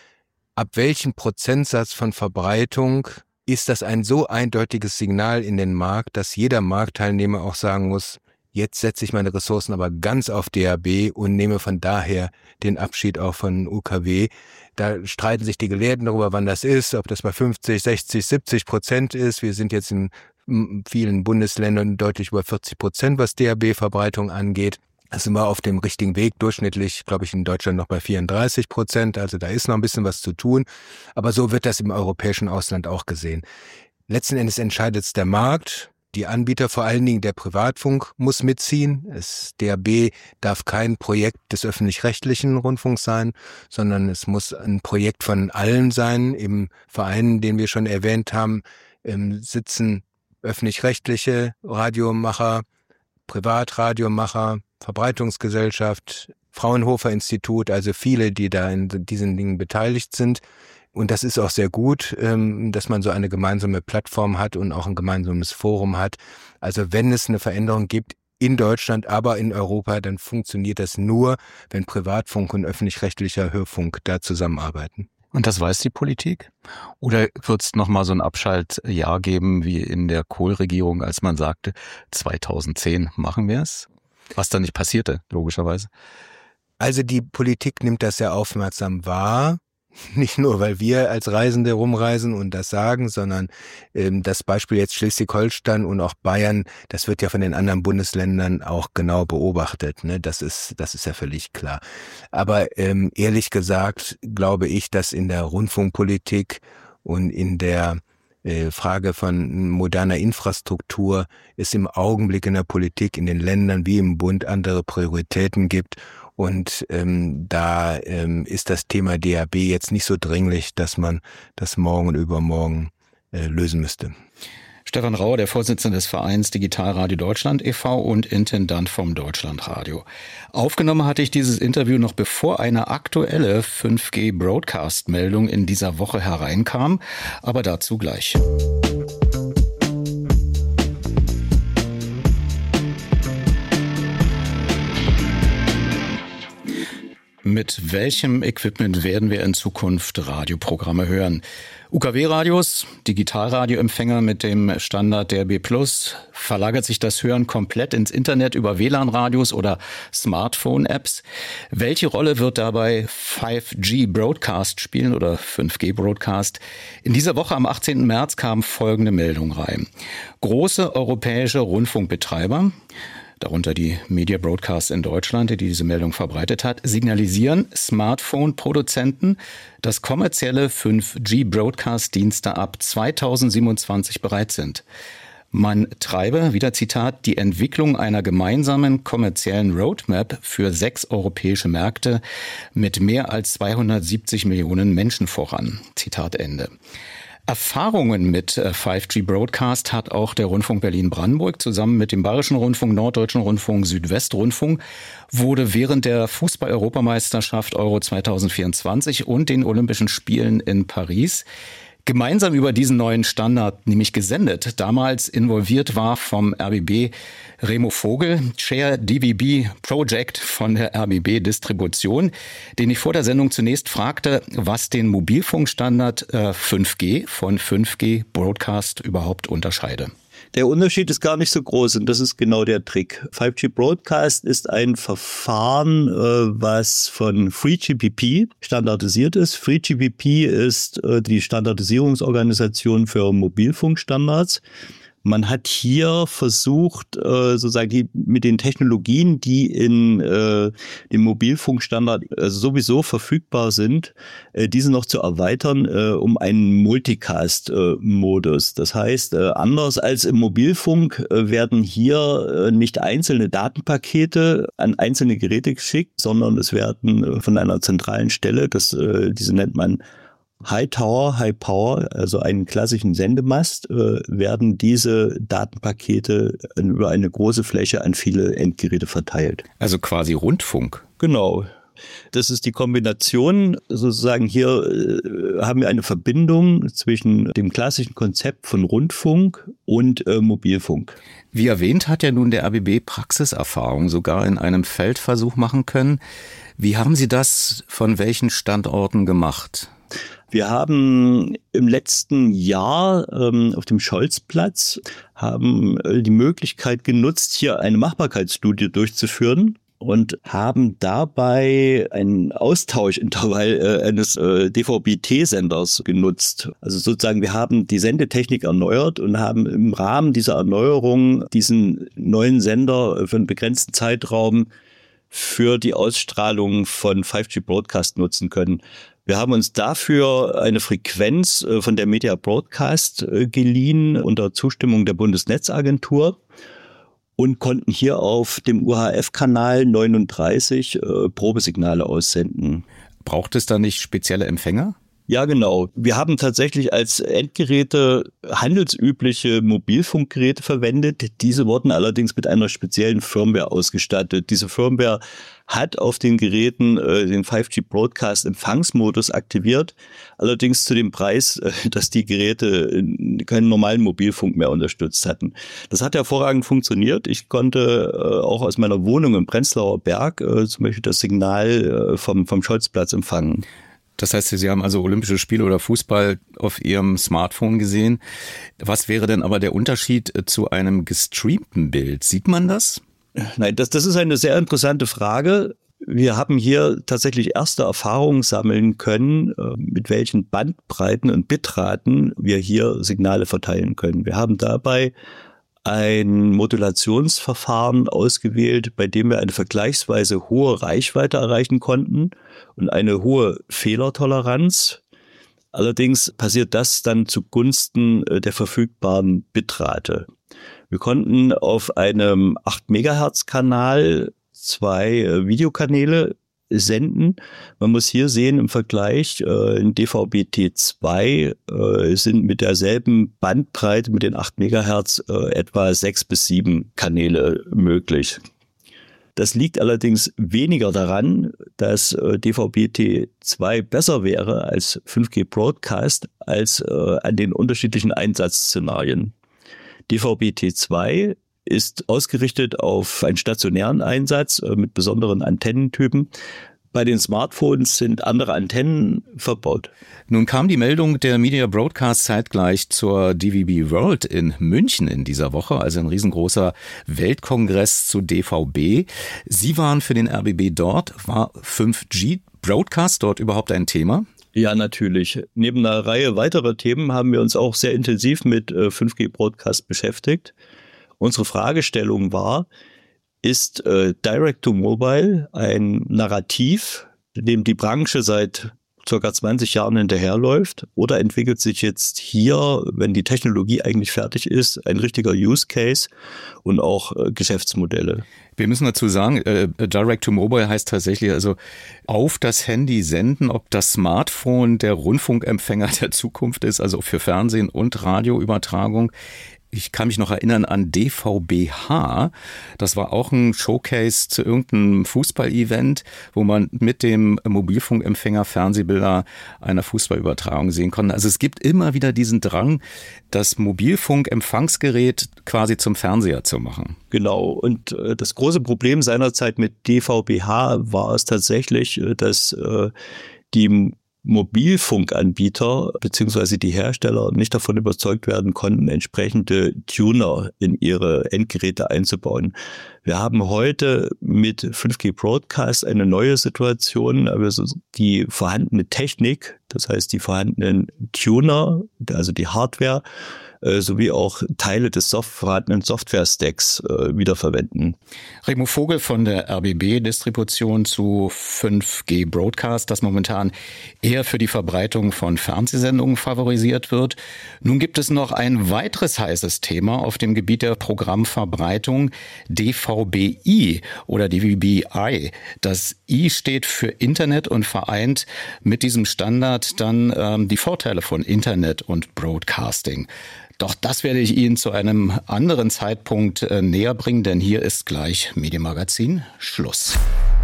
Ab welchem Prozentsatz von Verbreitung ist das ein so eindeutiges Signal in den Markt, dass jeder Marktteilnehmer auch sagen muss, jetzt setze ich meine Ressourcen aber ganz auf D A B und nehme von daher den Abschied auch von U K W. Da streiten sich die Gelehrten darüber, wann das ist, ob das bei fünfzig, sechzig, siebzig Prozent ist. Wir sind jetzt in vielen Bundesländern deutlich über vierzig Prozent, was D A B-Verbreitung angeht. Da sind wir auf dem richtigen Weg. Durchschnittlich, glaube ich, in Deutschland noch bei vierunddreißig Prozent. Also da ist noch ein bisschen was zu tun. Aber so wird das im europäischen Ausland auch gesehen. Letzten Endes entscheidet es der Markt. Die Anbieter, vor allen Dingen der Privatfunk, muss mitziehen. Das D A B darf kein Projekt des öffentlich-rechtlichen Rundfunks sein, sondern es muss ein Projekt von allen sein. Im Verein, den wir schon erwähnt haben, sitzen öffentlich-rechtliche Radiomacher, Privatradiomacher, Verbreitungsgesellschaft, Fraunhofer Institut, also viele, die da in diesen Dingen beteiligt sind. Und das ist auch sehr gut, dass man so eine gemeinsame Plattform hat und auch ein gemeinsames Forum hat. Also wenn es eine Veränderung gibt in Deutschland, aber in Europa, dann funktioniert das nur, wenn Privatfunk und öffentlich-rechtlicher Hörfunk da zusammenarbeiten. Und das weiß die Politik? Oder wird es nochmal so ein Abschaltjahr geben wie in der Kohl-Regierung, als man sagte, zweitausendzehn machen wir es? Was dann nicht passierte, logischerweise. Also die Politik nimmt das sehr aufmerksam wahr. Nicht nur, weil wir als Reisende rumreisen und das sagen, sondern ähm, das Beispiel jetzt Schleswig-Holstein und auch Bayern, das wird ja von den anderen Bundesländern auch genau beobachtet. Ne? Das ist, das ist ja völlig klar. Aber ähm, ehrlich gesagt glaube ich, dass in der Rundfunkpolitik und in der äh, Frage von moderner Infrastruktur es im Augenblick in der Politik in den Ländern wie im Bund andere Prioritäten gibt. Und ähm, da ähm, ist das Thema D A B jetzt nicht so dringlich, dass man das morgen und übermorgen äh, lösen müsste. Stefan Rau, der Vorsitzende des Vereins Digitalradio Deutschland e V und Intendant vom Deutschlandradio. Aufgenommen hatte ich dieses Interview noch bevor eine aktuelle fünf G Broadcast-Meldung in dieser Woche hereinkam, aber dazu gleich. Mit welchem Equipment werden wir in Zukunft Radioprogramme hören? U K W-Radios, Digitalradioempfänger mit dem Standard D A B plus, verlagert sich das Hören komplett ins Internet über W L A N-Radios oder Smartphone-Apps? Welche Rolle wird dabei fünf G Broadcast spielen oder fünf G Broadcast? In dieser Woche am achtzehnten März kam folgende Meldung rein. Große europäische Rundfunkbetreiber, darunter die Media Broadcast in Deutschland, die diese Meldung verbreitet hat, signalisieren Smartphone-Produzenten, dass kommerzielle fünf G Broadcast-Dienste ab zweitausendsiebenundzwanzig bereit sind. Man treibe, wieder Zitat, die Entwicklung einer gemeinsamen kommerziellen Roadmap für sechs europäische Märkte mit mehr als zweihundertsiebzig Millionen Menschen voran. Zitat Ende. Erfahrungen mit fünf G Broadcast hat auch der Rundfunk Berlin-Brandenburg zusammen mit dem Bayerischen Rundfunk, Norddeutschen Rundfunk, Südwestrundfunk, wurde während der Fußball-Europameisterschaft Euro zweitausendvierundzwanzig und den Olympischen Spielen in Paris gemeinsam über diesen neuen Standard nämlich gesendet. Damals involviert war vom R B B Remo Vogel, Chair D V B Project von der R B B Distribution, den ich vor der Sendung zunächst fragte, was den Mobilfunkstandard äh, fünf G von fünf G Broadcast überhaupt unterscheide. Der Unterschied ist gar nicht so groß und das ist genau der Trick. fünf G Broadcast ist ein Verfahren, was von three G P P standardisiert ist. three G P P ist die Standardisierungsorganisation für Mobilfunkstandards. Man hat hier versucht, sozusagen die, mit den Technologien, die in äh, dem Mobilfunkstandard also sowieso verfügbar sind, äh, diese noch zu erweitern äh, um einen Multicast-Modus. Äh, das heißt, äh, anders als im Mobilfunk äh, werden hier äh, nicht einzelne Datenpakete an einzelne Geräte geschickt, sondern es werden äh, von einer zentralen Stelle, das äh, diese nennt man High Tower, High Power, also einen klassischen Sendemast, äh, werden diese Datenpakete über eine große Fläche an viele Endgeräte verteilt. Also quasi Rundfunk. Genau. Das ist die Kombination, sozusagen hier äh, haben wir eine Verbindung zwischen dem klassischen Konzept von Rundfunk und äh, Mobilfunk. Wie erwähnt, hat ja nun der R B B Praxiserfahrung sogar in einem Feldversuch machen können. Wie haben Sie das von welchen Standorten gemacht? Wir haben im letzten Jahr ähm, auf dem Scholzplatz haben die Möglichkeit genutzt, hier eine Machbarkeitsstudie durchzuführen und haben dabei ein Austauschintervall äh, eines äh, D V B T-Senders genutzt. Also sozusagen, wir haben die Sendetechnik erneuert und haben im Rahmen dieser Erneuerung diesen neuen Sender für einen begrenzten Zeitraum für die Ausstrahlung von fünf G Broadcast nutzen können. Wir haben uns dafür eine Frequenz von der Media Broadcast geliehen unter Zustimmung der Bundesnetzagentur und konnten hier auf dem U H F-Kanal neununddreißig äh, Probesignale aussenden. Braucht es da nicht spezielle Empfänger? Ja, genau. Wir haben tatsächlich als Endgeräte handelsübliche Mobilfunkgeräte verwendet. Diese wurden allerdings mit einer speziellen Firmware ausgestattet. Diese Firmware hat auf den Geräten äh, den fünf G Broadcast Empfangsmodus aktiviert, allerdings zu dem Preis, äh, dass die Geräte keinen normalen Mobilfunk mehr unterstützt hatten. Das hat hervorragend funktioniert. Ich konnte äh, auch aus meiner Wohnung im Prenzlauer Berg äh, zum Beispiel das Signal äh, vom, vom Scholzplatz empfangen. Das heißt, Sie haben also Olympische Spiele oder Fußball auf Ihrem Smartphone gesehen. Was wäre denn aber der Unterschied zu einem gestreamten Bild? Sieht man das? Nein, das, das ist eine sehr interessante Frage. Wir haben hier tatsächlich erste Erfahrungen sammeln können, mit welchen Bandbreiten und Bitraten wir hier Signale verteilen können. Wir haben dabei ein Modulationsverfahren ausgewählt, bei dem wir eine vergleichsweise hohe Reichweite erreichen konnten und eine hohe Fehlertoleranz. Allerdings passiert das dann zugunsten der verfügbaren Bitrate. Wir konnten auf einem acht Megahertz Kanal zwei Videokanäle senden. Man muss hier sehen, im Vergleich, äh, in D V B T zwei äh, sind mit derselben Bandbreite, mit den acht Megahertz, äh, etwa sechs bis sieben Kanäle möglich. Das liegt allerdings weniger daran, dass äh, D V B T zwei besser wäre als fünf G Broadcast, als äh, an den unterschiedlichen Einsatzszenarien. D V B T zwei ist ausgerichtet auf einen stationären Einsatz mit besonderen Antennentypen. Bei den Smartphones sind andere Antennen verbaut. Nun kam die Meldung der Media Broadcast zeitgleich zur D V B World in München in dieser Woche, also ein riesengroßer Weltkongress zu D V B. Sie waren für den R B B dort. War fünf G Broadcast dort überhaupt ein Thema? Ja, natürlich. Neben einer Reihe weiterer Themen haben wir uns auch sehr intensiv mit fünf G Broadcast beschäftigt. Unsere Fragestellung war, ist äh, Direct-to-Mobile ein Narrativ, dem die Branche seit circa zwanzig Jahren hinterherläuft, oder entwickelt sich jetzt hier, wenn die Technologie eigentlich fertig ist, ein richtiger Use Case und auch äh, Geschäftsmodelle? Wir müssen dazu sagen, äh, Direct-to-Mobile heißt tatsächlich also auf das Handy senden, ob das Smartphone der Rundfunkempfänger der Zukunft ist, also für Fernsehen und Radioübertragung. Ich kann mich noch erinnern an D V B H. Das war auch ein Showcase zu irgendeinem Fußball-Event, wo man mit dem Mobilfunkempfänger Fernsehbilder einer Fußballübertragung sehen konnte. Also es gibt immer wieder diesen Drang, das Mobilfunkempfangsgerät quasi zum Fernseher zu machen. Genau. Und äh, das große Problem seinerzeit mit D V B H war es tatsächlich, äh, dass äh, die Mobilfunkanbieter bzw. die Hersteller nicht davon überzeugt werden konnten, entsprechende Tuner in ihre Endgeräte einzubauen. Wir haben heute mit fünf G Broadcast eine neue Situation, also die vorhandene Technik, das heißt die vorhandenen Tuner, also die Hardware, sowie auch Teile des Soft- vorhandenen Software-Stacks äh, wiederverwenden. Remo Vogel von der R B B-Distribution zu fünf G Broadcast, das momentan eher für die Verbreitung von Fernsehsendungen favorisiert wird. Nun gibt es noch ein weiteres heißes Thema auf dem Gebiet der Programmverbreitung, D V B I oder D V B I. Das I steht für Internet und vereint mit diesem Standard dann ähm, die Vorteile von Internet und Broadcasting. Doch das werde ich Ihnen zu einem anderen Zeitpunkt äh, näher bringen, denn hier ist gleich Medienmagazin Schluss.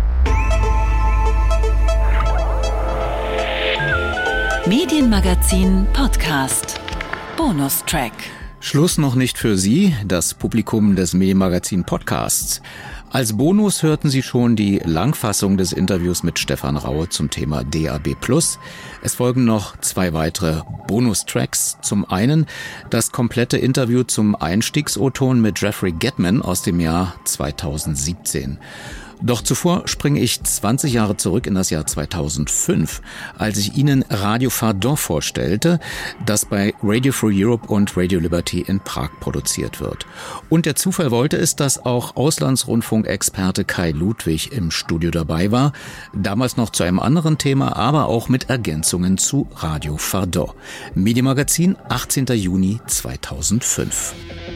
Medienmagazin Podcast. Bonustrack. Schluss noch nicht für Sie, das Publikum des Medienmagazin Podcasts. Als Bonus hörten Sie schon die Langfassung des Interviews mit Stefan Raue zum Thema D A B plus. Es folgen noch zwei weitere Bonustracks. Zum einen das komplette Interview zum Einstiegs-O-Ton mit Jeffrey Gettman aus dem Jahr zweitausendsiebzehn. Doch zuvor springe ich zwanzig Jahre zurück in das Jahr zweitausendfünf, als ich Ihnen Radio Fardon vorstellte, das bei Radio Free Europe und Radio Liberty in Prag produziert wird. Und der Zufall wollte es, dass auch Auslandsrundfunkexperte Kai Ludwig im Studio dabei war, damals noch zu einem anderen Thema, aber auch mit Ergänzungen zu Radio Fardon. Medienmagazin, achtzehnten Juni zweitausendfünf.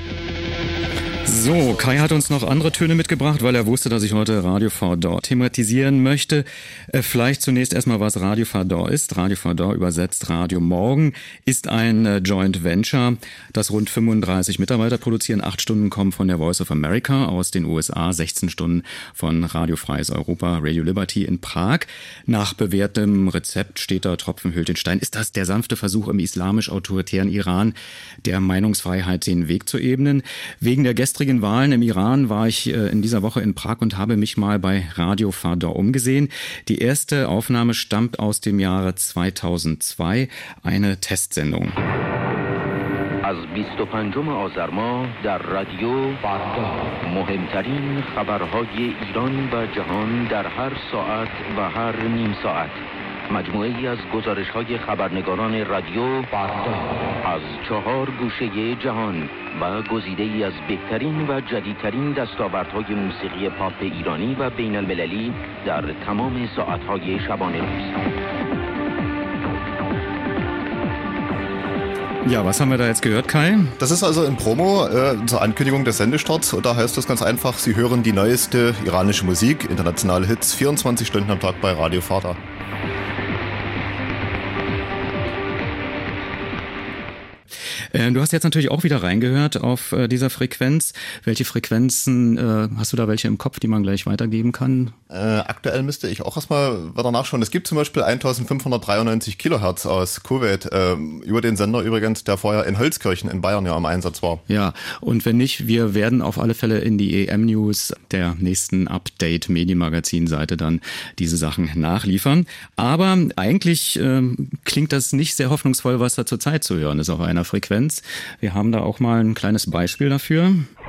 So, Kai hat uns noch andere Töne mitgebracht, weil er wusste, dass ich heute Radio Fardon thematisieren möchte. Äh, vielleicht zunächst erstmal, was Radio Fardon ist. Radio Fardon, übersetzt Radio Morgen, ist ein äh, Joint Venture, das rund fünfunddreißig Mitarbeiter produzieren. Acht Stunden kommen von der Voice of America aus den U S A, sechzehn Stunden von Radio Freies Europa, Radio Liberty in Prag. Nach bewährtem Rezept steht da Tropfen höhlt den Stein. Ist das der sanfte Versuch im islamisch-autoritären Iran, der Meinungsfreiheit den Weg zu ebnen? Wegen der gestrigen Wahlen im Iran war ich in dieser Woche in Prag und habe mich mal bei Radio Fardon umgesehen. Die erste Aufnahme stammt aus dem Jahre zweitausendzwei, eine Testsendung. از بیست و پنجم آذر ماه در رادیو مهمترین خبرهای ایران و جهان در هر ساعت و هر نیم ساعت مجموعه‌ای از گزارش‌های خبرنگاران رادیو از چهار گوشه جهان و گزیده‌ای از بهترین و جدیدترین دستاوردهای موسیقی پاپ ایرانی و بین المللی در تمام ساعت‌های شبانه روز. Ja, was haben wir da jetzt gehört, Kai? Das ist also ein Promo äh, zur Ankündigung des Sendestarts und da heißt es ganz einfach, Sie hören die neueste iranische Musik, internationale Hits, vierundzwanzig Stunden am Tag bei Radio Fardon. Du hast jetzt natürlich auch wieder reingehört auf äh, dieser Frequenz. Welche Frequenzen, äh, hast du da welche im Kopf, die man gleich weitergeben kann? Äh, aktuell müsste ich auch erstmal weiter nachschauen. Es gibt zum Beispiel eintausendfünfhundertdreiundneunzig Kilohertz aus Kuwait, äh, über den Sender übrigens, der vorher in Holzkirchen in Bayern ja im Einsatz war. Ja, und wenn nicht, wir werden auf alle Fälle in die E M-News der nächsten Update-Medienmagazin-Seite dann diese Sachen nachliefern. Aber eigentlich äh, klingt das nicht sehr hoffnungsvoll, was da zurzeit zu hören ist auf einer Frequenz. Wir haben da auch mal ein kleines Beispiel dafür.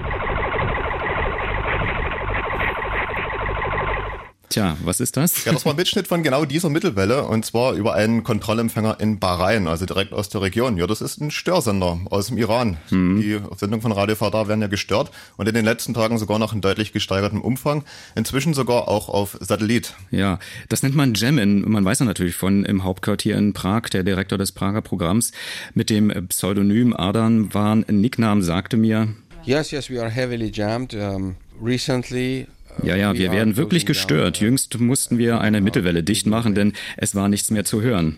Tja, was ist das? Ja, das war ein Mitschnitt von genau dieser Mittelwelle und zwar über einen Kontrollempfänger in Bahrain, also direkt aus der Region. Ja, das ist ein Störsender aus dem Iran. Mhm. Die Sendungen von Radio Fardon werden ja gestört und in den letzten Tagen sogar noch in deutlich gesteigertem Umfang. Inzwischen sogar auch auf Satellit. Ja, das nennt man Jammin. Man weiß ja natürlich von im Hauptquartier in Prag, der Direktor des Prager Programms mit dem Pseudonym Ardan Van Nicknam sagte mir: Yes, yes, we are heavily jammed. Um, recently Ja, ja, wir werden wirklich gestört. Jüngst mussten wir eine Mittelwelle dicht machen, denn es war nichts mehr zu hören.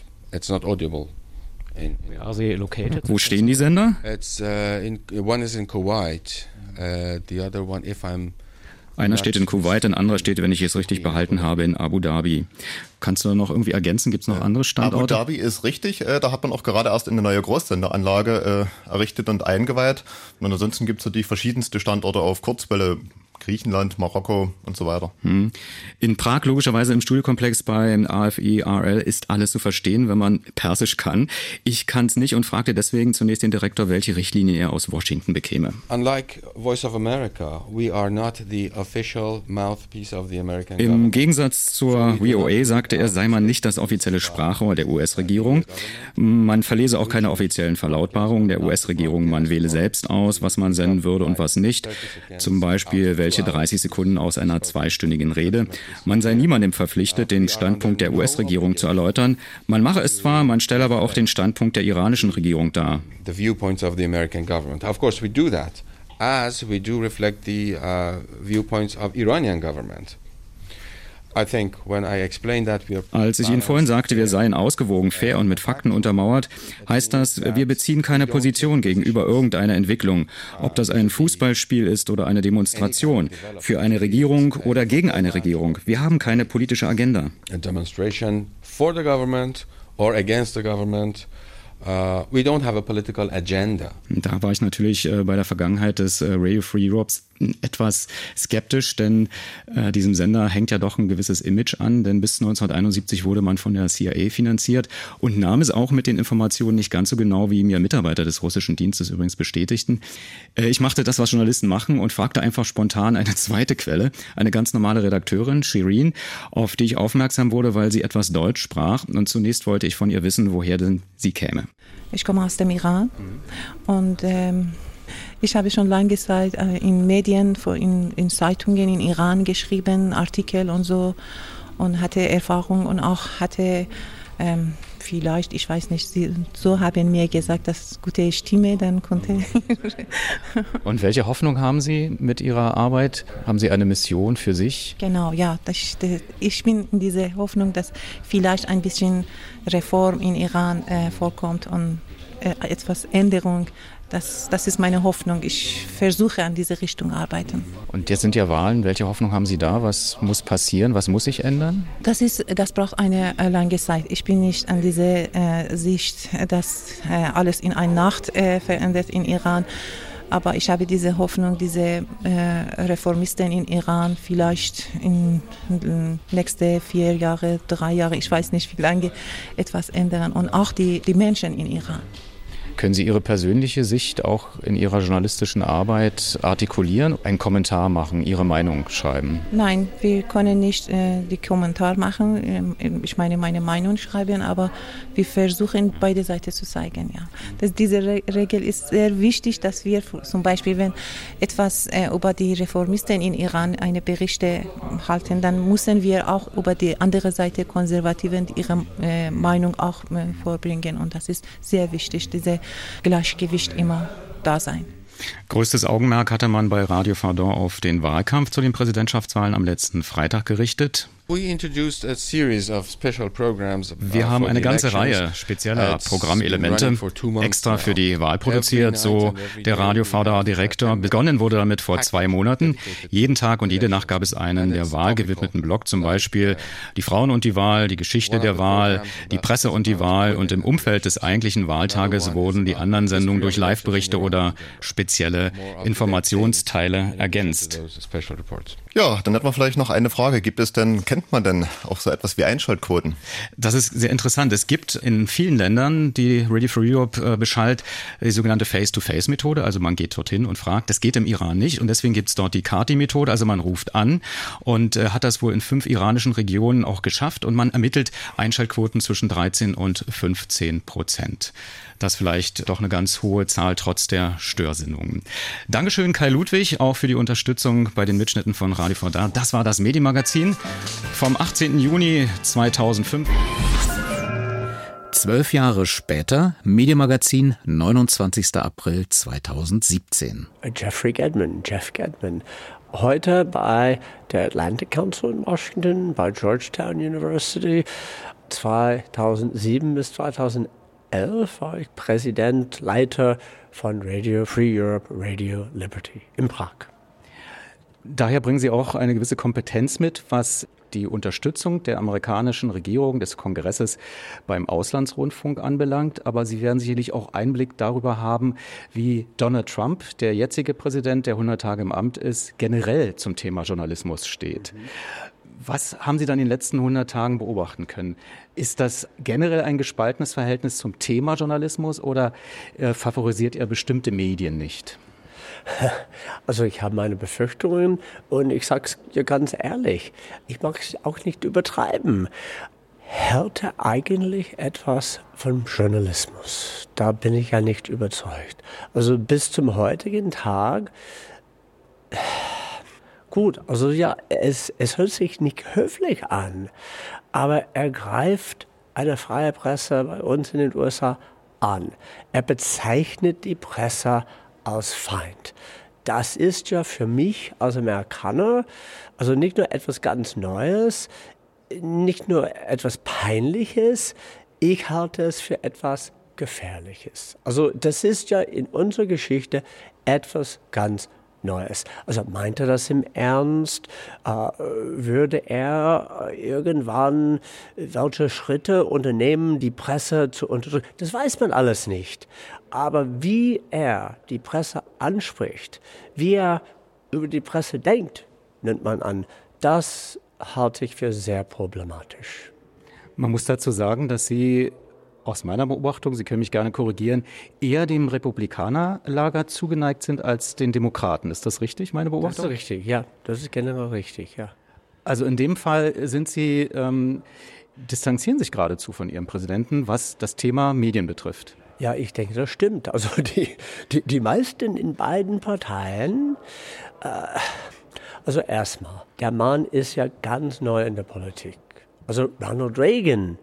Wo stehen die Sender? It's, uh, in, one is in Kuwait. Uh, the other one, if I'm Einer steht in Kuwait, ein anderer steht, wenn ich es richtig behalten habe, in Abu Dhabi. Kannst du noch irgendwie ergänzen? Gibt es noch andere Standorte? Abu Dhabi ist richtig. Da hat man auch gerade erst eine neue Großsenderanlage errichtet und eingeweiht. Und ansonsten gibt es natürlich verschiedenste Standorte auf Kurzwelle. Griechenland, Marokko und so weiter. Hm. In Prag, logischerweise im Studiokomplex beim A F I R L, ist alles zu verstehen, wenn man Persisch kann. Ich kann es nicht und fragte deswegen zunächst den Direktor, welche Richtlinie er aus Washington bekäme. Unlike Voice of America, we are not the official mouthpiece of the American Im government. Gegensatz zur V O A sagte er, sei man nicht das offizielle Sprachrohr der U S-Regierung. Man verlese auch keine offiziellen Verlautbarungen der U S-Regierung. Man wähle selbst aus, was man senden würde und was nicht. Zum Beispiel welche dreißig Sekunden aus einer zweistündigen Rede. Man sei niemandem verpflichtet, den Standpunkt der U S-Regierung zu erläutern. Man mache es zwar, man stelle aber auch den Standpunkt der iranischen Regierung dar. The viewpoints of the American government. Of course we do that, as we do reflect the uh, viewpoints of Iranian government. I think when I explained that we are Als ich Ihnen vorhin sagte, wir seien ausgewogen, fair und mit Fakten untermauert, heißt das, wir beziehen keine Position gegenüber irgendeiner Entwicklung, ob das ein Fußballspiel ist oder eine Demonstration, für eine Regierung oder gegen eine Regierung. Wir haben keine politische Agenda. A demonstration for the government or against the government. Uh, we don't have a political agenda. Da war ich natürlich äh, bei der Vergangenheit des äh, Radio Free Europes etwas skeptisch, denn äh, diesem Sender hängt ja doch ein gewisses Image an, denn bis neunzehnhunderteinundsiebzig wurde man von der C I A finanziert und nahm es auch mit den Informationen nicht ganz so genau, wie mir Mitarbeiter des russischen Dienstes übrigens bestätigten. Äh, ich machte das, was Journalisten machen und fragte einfach spontan eine zweite Quelle, eine ganz normale Redakteurin, Shirin, auf die ich aufmerksam wurde, weil sie etwas Deutsch sprach und zunächst wollte ich von ihr wissen, woher denn sie käme. Ich komme aus dem Iran und ähm, ich habe schon lange Zeit äh, in Medien, in, in Zeitungen in Iran geschrieben, Artikel und so und hatte Erfahrung und auch hatte ähm, vielleicht, ich weiß nicht, sie, so haben mir gesagt, dass gute Stimme dann konnte. Und welche Hoffnung haben Sie mit Ihrer Arbeit? Haben Sie eine Mission für sich? Genau, ja, das, ich bin in dieser Hoffnung, dass vielleicht ein bisschen Reform in Iran äh, vorkommt und äh, etwas Änderung. Das, das ist meine Hoffnung. Ich versuche an diese Richtung arbeiten. Und jetzt sind ja Wahlen. Welche Hoffnung haben Sie da? Was muss passieren? Was muss sich ändern? Das ist, das braucht eine äh, lange Zeit. Ich bin nicht an diese äh, Sicht, dass äh, alles in einer Nacht äh, verändert in Iran. Aber ich habe diese Hoffnung, diese äh, Reformisten in Iran vielleicht in den nächsten vier Jahre, drei Jahre, ich weiß nicht wie lange, etwas ändern. Und auch die, die Menschen in Iran. Können Sie Ihre persönliche Sicht auch in Ihrer journalistischen Arbeit artikulieren, einen Kommentar machen, Ihre Meinung schreiben? Nein, wir können nicht äh, die Kommentar machen, ich meine meine Meinung schreiben, aber wir versuchen beide Seiten zu zeigen. Ja. Das, diese Re- Regel ist sehr wichtig, dass wir zum Beispiel, wenn etwas äh, über die Reformisten in Iran eine Berichte halten, dann müssen wir auch über die andere Seite Konservativen ihre äh, Meinung auch äh, vorbringen und das ist sehr wichtig, diese Gleichgewicht immer da sein. Größtes Augenmerk hatte man bei Radio Verdun auf den Wahlkampf zu den Präsidentschaftswahlen am letzten Freitag gerichtet. Wir haben eine ganze Reihe spezieller Programmelemente extra für die Wahl produziert, so der Radio Verdun Direktor. Begonnen wurde damit vor zwei Monaten. Jeden Tag und jede Nacht gab es einen der Wahl gewidmeten Blog, zum Beispiel die Frauen und die Wahl, die Geschichte der Wahl, die Presse und die Wahl. Und im Umfeld des eigentlichen Wahltages wurden die anderen Sendungen durch Live-Berichte oder spezielle Informationsteile ergänzt. Ja, dann hätten wir vielleicht noch eine Frage. Gibt es denn, kennt man denn auch so etwas wie Einschaltquoten? Das ist sehr interessant. Es gibt in vielen Ländern, die Radio Free Europe beschallt, die sogenannte Face-to-Face-Methode. Also man geht dorthin und fragt. Das geht im Iran nicht und deswegen gibt es dort die Kati-Methode. Also man ruft an und äh, hat das wohl in fünf iranischen Regionen auch geschafft und man ermittelt Einschaltquoten zwischen dreizehn und fünfzehn Prozent. Das vielleicht doch eine ganz hohe Zahl trotz der Störsendungen. Dankeschön Kai Ludwig, auch für die Unterstützung bei den Mitschnitten von Radio Verdun. Das war das Medienmagazin vom achtzehnten Juni zweitausendfünf. Zwölf Jahre später, Medienmagazin, neunundzwanzigster April zweitausendsiebzehn. Jeffrey Gedman, Jeff Gedman. Heute bei der Atlantic Council in Washington, bei Georgetown University. zweitausendsieben bis zweitausendelf war ich Präsident, Leiter von Radio Free Europe, Radio Liberty in Prag. Daher bringen Sie auch eine gewisse Kompetenz mit, was die Unterstützung der amerikanischen Regierung, des Kongresses beim Auslandsrundfunk anbelangt. Aber Sie werden sicherlich auch Einblick darüber haben, wie Donald Trump, der jetzige Präsident, der hundert Tage im Amt ist, generell zum Thema Journalismus steht. Mhm. Was haben Sie dann in den letzten hundert Tagen beobachten können? Ist das generell ein gespaltenes Verhältnis zum Thema Journalismus oder äh, favorisiert er bestimmte Medien nicht? Also ich habe meine Befürchtungen und ich sage es dir ganz ehrlich, ich mag es auch nicht übertreiben. Hält er eigentlich etwas vom Journalismus? Da bin ich ja nicht überzeugt. Also bis zum heutigen Tag... Gut, also ja, es, es hört sich nicht höflich an, aber er greift eine freie Presse bei uns in den U S A an. Er bezeichnet die Presse als Feind. Das ist ja für mich als Amerikaner also nicht nur etwas ganz Neues, nicht nur etwas Peinliches, ich halte es für etwas Gefährliches. Also das ist ja in unserer Geschichte etwas ganz Neues. Also meint er das im Ernst? Äh, würde er irgendwann welche Schritte unternehmen, die Presse zu unterdrücken? Das weiß man alles nicht. Aber wie er die Presse anspricht, wie er über die Presse denkt, nimmt man an, das halte ich für sehr problematisch. Man muss dazu sagen, dass Sie aus meiner Beobachtung, Sie können mich gerne korrigieren, eher dem Republikanerlager zugeneigt sind als den Demokraten. Ist das richtig, meine Beobachtung? Das ist richtig, ja. Das ist generell richtig, ja. Also in dem Fall sind Sie, ähm, distanzieren sich geradezu von Ihrem Präsidenten, was das Thema Medien betrifft. Ja, ich denke, das stimmt. Also die, die, die meisten in beiden Parteien, äh, also erstmal, der Mann ist ja ganz neu in der Politik. Also Ronald Reagan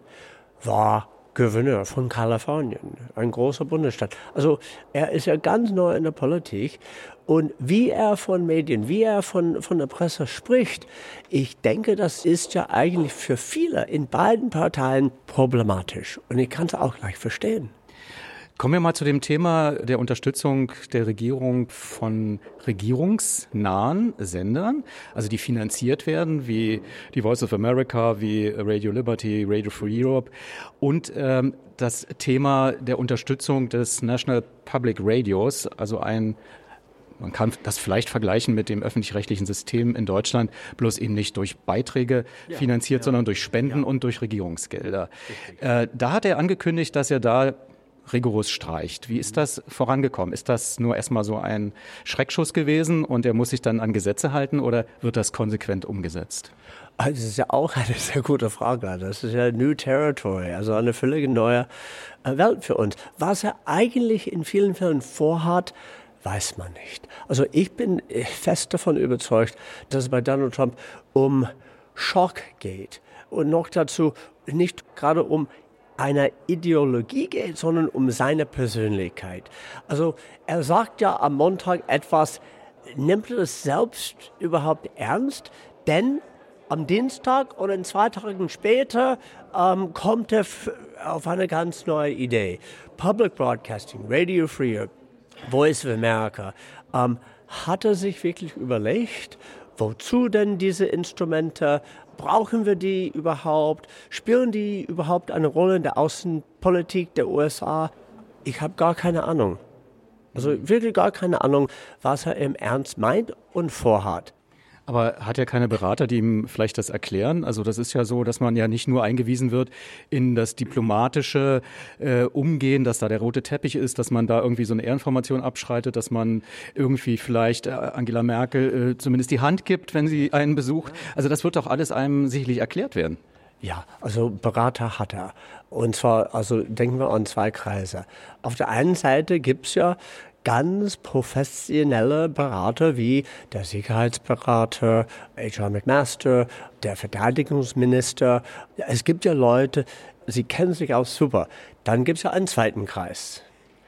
war Gouverneur von Kalifornien, ein großer Bundesstaat. Also er ist ja ganz neu in der Politik und wie er von Medien, wie er von, von der Presse spricht, ich denke, das ist ja eigentlich für viele in beiden Parteien problematisch und ich kann es auch gleich verstehen. Kommen wir mal zu dem Thema der Unterstützung der Regierung von regierungsnahen Sendern, also die finanziert werden, wie die Voice of America, wie Radio Liberty, Radio Free Europe und ähm, das Thema der Unterstützung des National Public Radios, also ein Man kann das vielleicht vergleichen mit dem öffentlich-rechtlichen System in Deutschland, bloß eben nicht durch Beiträge ja, finanziert, ja. sondern durch Spenden ja. und durch Regierungsgelder. Äh, da hat er angekündigt, dass er da rigoros streicht. Wie ist das vorangekommen? Ist das nur erstmal so ein Schreckschuss gewesen und er muss sich dann an Gesetze halten oder wird das konsequent umgesetzt? Das ist ja auch eine sehr gute Frage. Das ist ja New Territory, also eine völlig neue Welt für uns. Was er eigentlich in vielen Fällen vorhat, weiß man nicht. Also ich bin fest davon überzeugt, dass es bei Donald Trump um Schock geht und noch dazu nicht gerade um einer Ideologie geht, sondern um seine Persönlichkeit. Also er sagt ja am Montag etwas, nimmt er es selbst überhaupt ernst? Denn am Dienstag oder in zwei Tagen später ähm, kommt er f- auf eine ganz neue Idee. Public Broadcasting, Radio Free, Voice of America. Ähm, hat er sich wirklich überlegt, wozu denn diese Instrumente? Brauchen wir die überhaupt? Spielen die überhaupt eine Rolle in der Außenpolitik der U S A? Ich habe gar keine Ahnung. Also wirklich gar keine Ahnung, was er im Ernst meint und vorhat. Aber hat er keine Berater, die ihm vielleicht das erklären? Also das ist ja so, dass man ja nicht nur eingewiesen wird in das diplomatische äh, Umgehen, dass da der rote Teppich ist, dass man da irgendwie so eine Ehrenformation abschreitet, dass man irgendwie vielleicht äh, Angela Merkel äh, zumindest die Hand gibt, wenn sie einen besucht. Also das wird doch alles einem sicherlich erklärt werden. Ja, also Berater hat er. Und zwar, also denken wir an zwei Kreise. Auf der einen Seite gibt's ja ganz professionelle Berater wie der Sicherheitsberater, H R McMaster, der Verteidigungsminister. Es gibt ja Leute, sie kennen sich auch super. Dann gibt es ja einen zweiten Kreis.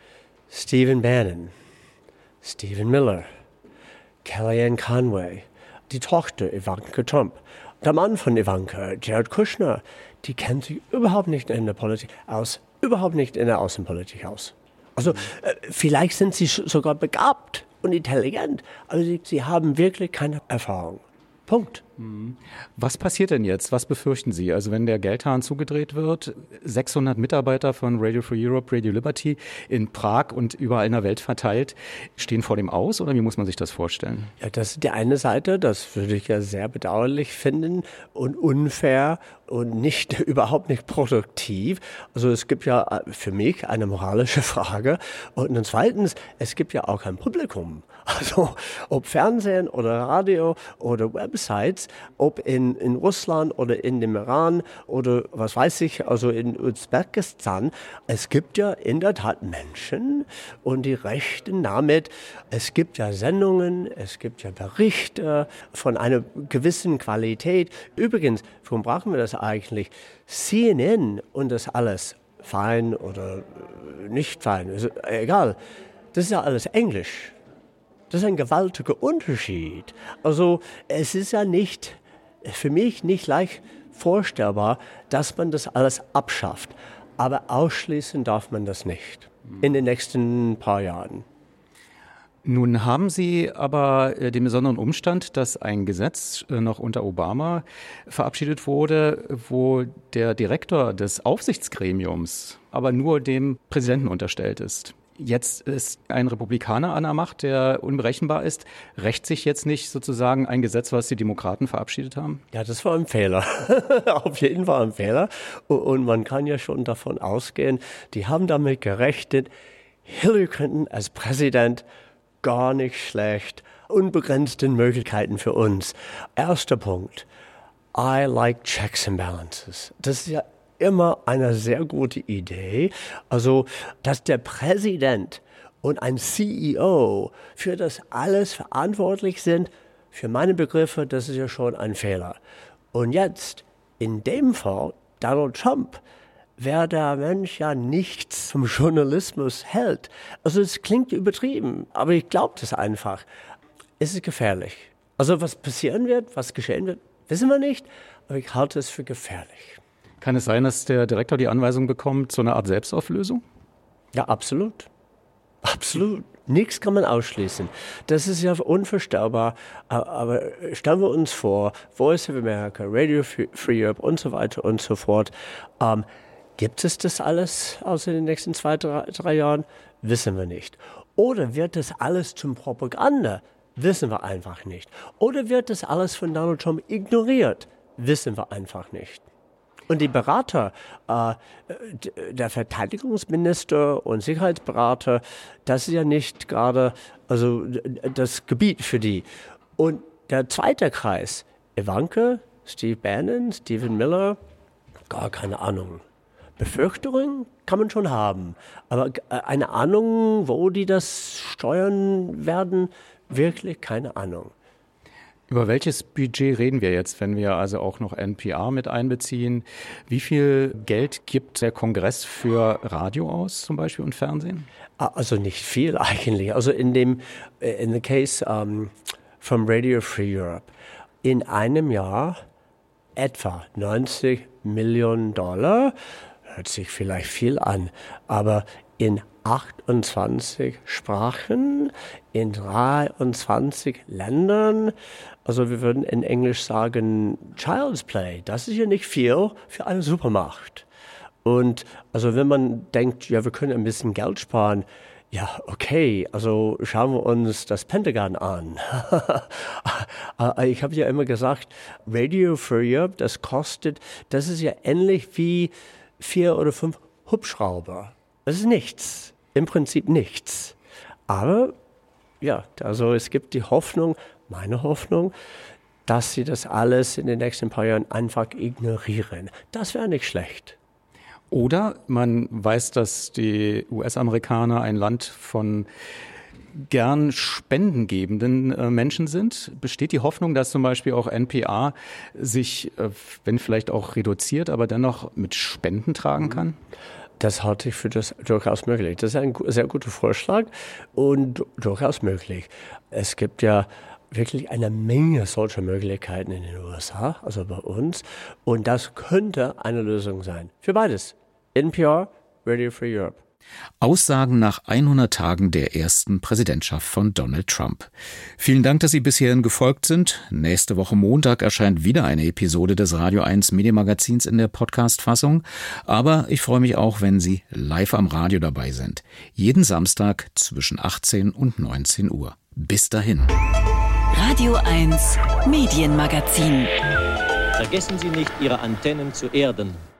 Stephen Bannon, Stephen Miller, Kellyanne Conway, die Tochter Ivanka Trump, der Mann von Ivanka, Jared Kushner, die kennen sich überhaupt nicht in der Politik aus, überhaupt nicht in der Außenpolitik aus. Also äh, vielleicht sind sie sogar begabt und intelligent, aber sie, sie haben wirklich keine Erfahrung. Punkt. Was passiert denn jetzt? Was befürchten Sie? Also wenn der Geldhahn zugedreht wird, sechshundert Mitarbeiter von Radio Free Europe, Radio Liberty in Prag und überall in der Welt verteilt, stehen vor dem Aus, oder wie muss man sich das vorstellen? Ja, das ist die eine Seite, das würde ich ja sehr bedauerlich finden und unfair und nicht, überhaupt nicht produktiv. Also es gibt ja für mich eine moralische Frage. Und dann zweitens, es gibt ja auch kein Publikum. Also ob Fernsehen oder Radio oder Websites, ob in, in Russland oder in dem Iran oder was weiß ich, also in Usbekistan, es gibt ja in der Tat Menschen und die Rechten damit. Es gibt ja Sendungen, es gibt ja Berichte von einer gewissen Qualität. Übrigens, warum brauchen wir das eigentlich? C N N und das alles, fein oder nicht fein, ist egal, das ist ja alles Englisch. Das ist ein gewaltiger Unterschied. Also es ist ja nicht, für mich nicht leicht vorstellbar, dass man das alles abschafft. Aber ausschließen darf man das nicht in den nächsten paar Jahren. Nun haben Sie aber den besonderen Umstand, dass ein Gesetz noch unter Obama verabschiedet wurde, wo der Direktor des Aufsichtsgremiums aber nur dem Präsidenten unterstellt ist. Jetzt ist ein Republikaner an der Macht, der unberechenbar ist. Rächt sich jetzt nicht sozusagen ein Gesetz, was die Demokraten verabschiedet haben? Ja, das war ein Fehler. Auf jeden Fall ein Fehler. Und man kann ja schon davon ausgehen, die haben damit gerechnet, Hillary Clinton als Präsident gar nicht schlecht, unbegrenzte Möglichkeiten für uns. Erster Punkt. I like checks and balances. Das ist ja immer eine sehr gute Idee. Also, dass der Präsident und ein C E O für das alles verantwortlich sind, für meine Begriffe, das ist ja schon ein Fehler. Und jetzt, in dem Fall, Donald Trump, wer der Mensch ja nichts vom Journalismus hält. Also es klingt übertrieben, aber ich glaube das einfach. Es ist gefährlich. Also was passieren wird, was geschehen wird, wissen wir nicht, aber ich halte es für gefährlich. Kann es sein, dass der Direktor die Anweisung bekommt, so eine Art Selbstauflösung? Ja, absolut. Absolut. Nichts kann man ausschließen. Das ist ja unvorstellbar. Aber stellen wir uns vor, Voice of America, Radio Free Europe und so weiter und so fort. Ähm, gibt es das alles aus in den nächsten zwei, drei, drei Jahren? Wissen wir nicht. Oder wird das alles zum Propaganda? Wissen wir einfach nicht. Oder wird das alles von Donald Trump ignoriert? Wissen wir einfach nicht. Und die Berater, äh, der Verteidigungsminister und Sicherheitsberater, das ist ja nicht gerade also das Gebiet für die. Und der zweite Kreis, Ivanka, Steve Bannon, Stephen Miller, gar keine Ahnung. Befürchtungen kann man schon haben, aber eine Ahnung, wo die das steuern werden, wirklich keine Ahnung. Über welches Budget reden wir jetzt, wenn wir also auch noch N P R mit einbeziehen? Wie viel Geld gibt der Kongress für Radio aus, zum Beispiel, und Fernsehen? Also nicht viel eigentlich. Also in dem, in the case um, from Radio Free Europe, in einem Jahr etwa neunzig Millionen Dollar, hört sich vielleicht viel an, aber in achtundzwanzig Sprachen, in dreiundzwanzig Ländern. Also wir würden in Englisch sagen, Child's Play. Das ist ja nicht viel für eine Supermacht. Und also wenn man denkt, ja, wir können ein bisschen Geld sparen, ja, okay, also schauen wir uns das Pentagon an. Ich habe ja immer gesagt, Radio Free Europe, das kostet, das ist ja ähnlich wie vier oder fünf Hubschrauber. Das ist nichts, im Prinzip nichts. Aber ja, also es gibt die Hoffnung, meine Hoffnung, dass sie das alles in den nächsten paar Jahren einfach ignorieren. Das wäre nicht schlecht. Oder man weiß, dass die U S-Amerikaner ein Land von gern spendengebenden äh, Menschen sind. Besteht die Hoffnung, dass zum Beispiel auch N P R sich, äh, wenn vielleicht auch reduziert, aber dennoch mit Spenden tragen kann? Das halte ich für das durchaus möglich. Das ist ein sehr guter Vorschlag und durchaus möglich. Es gibt ja wirklich eine Menge solcher Möglichkeiten in den U S A, also bei uns. Und das könnte eine Lösung sein. Für beides. N P R, Radio Free Europe. Aussagen nach hundert Tagen der ersten Präsidentschaft von Donald Trump. Vielen Dank, dass Sie bis hierhin gefolgt sind. Nächste Woche Montag erscheint wieder eine Episode des Radio eins Medienmagazins in der Podcast-Fassung. Aber ich freue mich auch, wenn Sie live am Radio dabei sind. Jeden Samstag zwischen achtzehn und neunzehn Uhr. Bis dahin. Radio eins Medienmagazin. Vergessen Sie nicht, Ihre Antennen zu erden.